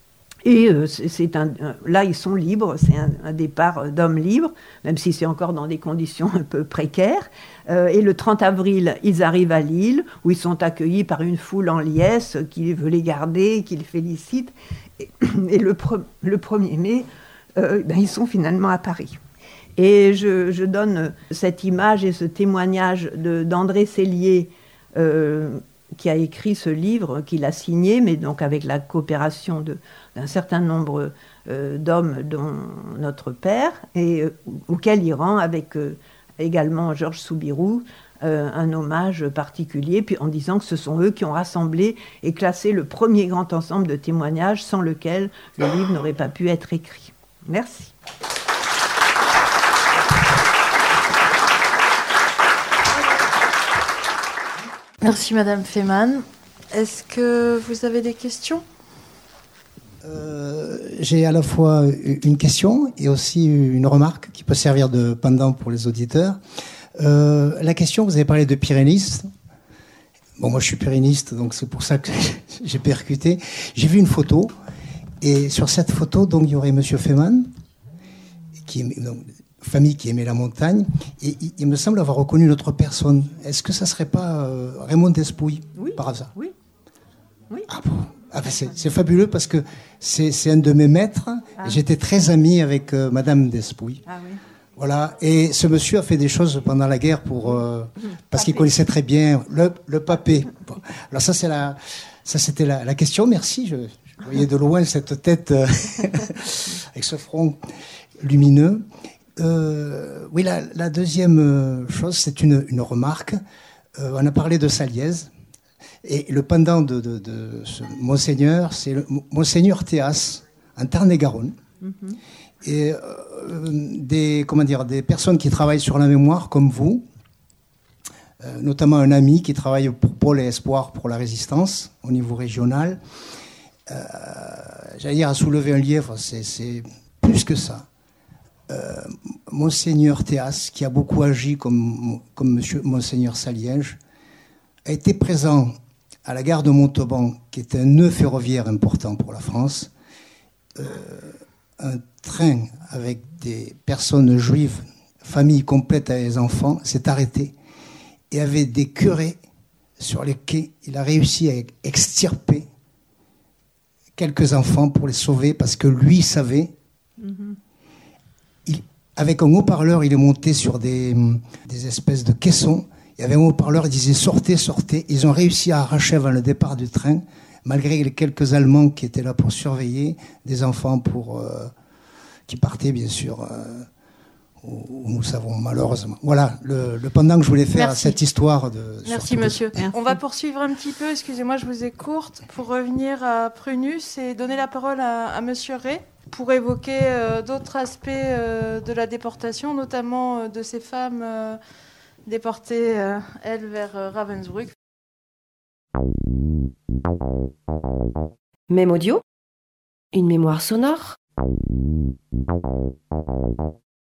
et euh, c'est un, un, là, ils sont libres, c'est un, un départ d'hommes libres, même si c'est encore dans des conditions un peu précaires. Euh, et le trente avril, ils arrivent à Lille, où ils sont accueillis par une foule en liesse qui veut les garder, qui les félicite. Et, et le, pre, le premier mai, euh, ben, ils sont finalement à Paris. Et je, je donne cette image et ce témoignage de, d'André Sellier, euh, qui a écrit ce livre, qu'il a signé, mais donc avec la coopération de, d'un certain nombre euh, d'hommes, dont notre père, et euh, auquel il rend avec euh, également Georges Soubirous euh, un hommage particulier, puis en disant que ce sont eux qui ont rassemblé et classé le premier grand ensemble de témoignages sans lequel le livre n'aurait pas pu être écrit. Merci. Merci Madame Feyman. Est-ce que vous avez des questions ? euh, J'ai à la fois une question et aussi une remarque qui peut servir de pendant pour les auditeurs. Euh, la question, vous avez parlé de pyrénéiste. Bon, moi je suis pyrénéiste, donc c'est pour ça que j'ai percuté. J'ai vu une photo, et sur cette photo, donc il y aurait Monsieur Feyman, qui est... Donc, famille qui aimait la montagne, et il, il me semble avoir reconnu une autre personne. Est-ce que ça serait pas euh, Raymond Despouille, oui, par hasard ? Oui. Oui. Ah bon, ah ben c'est, c'est fabuleux parce que c'est, c'est un de mes maîtres. Ah. Et j'étais très ami avec euh, Madame Despouille. Ah oui. Voilà. Et ce monsieur a fait des choses pendant la guerre pour euh, mmh. parce qu'il connaissait très bien le, le papé. Bon. Alors ça c'est la, ça c'était la, la question. Merci. Je, je voyais de loin cette tête euh, avec ce front lumineux. Euh, oui, la, la deuxième chose, c'est une, une remarque. Euh, on a parlé de Saliez. Et le pendant de, de, de ce Monseigneur, c'est le Monseigneur Théas, en Tarn-et-Garonne. Mm-hmm. Et euh, des, comment dire, des personnes qui travaillent sur la mémoire, comme vous, euh, notamment un ami qui travaille pour Pôle et Espoir pour la Résistance, au niveau régional, euh, j'allais dire, a soulevé un lièvre, c'est, c'est plus que ça. Euh, Monseigneur Théas, qui a beaucoup agi comme, comme monsieur Monseigneur Saliège, a été présent à la gare de Montauban, qui est un nœud ferroviaire important pour la France. Euh, un train avec des personnes juives, famille complète avec les enfants, s'est arrêté et avait des curés sur les quais. Il a réussi à extirper quelques enfants pour les sauver parce que lui savait. Mm-hmm. Il, avec un haut-parleur, il est monté sur des, des espèces de caissons. Il y avait un haut-parleur, il disait « sortez, sortez ». Ils ont réussi à arracher avant le départ du train, malgré les quelques Allemands qui étaient là pour surveiller, des enfants pour, euh, qui partaient bien sûr euh, où nous savons malheureusement. Voilà le, le pendant que je voulais faire Merci. à cette histoire de. Merci monsieur. Merci. On va poursuivre un petit peu, excusez-moi, je vous ai courte, pour revenir à Prunus et donner la parole à, à monsieur Ray pour évoquer euh, d'autres aspects euh, de la déportation, notamment euh, de ces femmes euh, déportées, euh, elles, vers euh, Ravensbrück. Même audio, une mémoire sonore.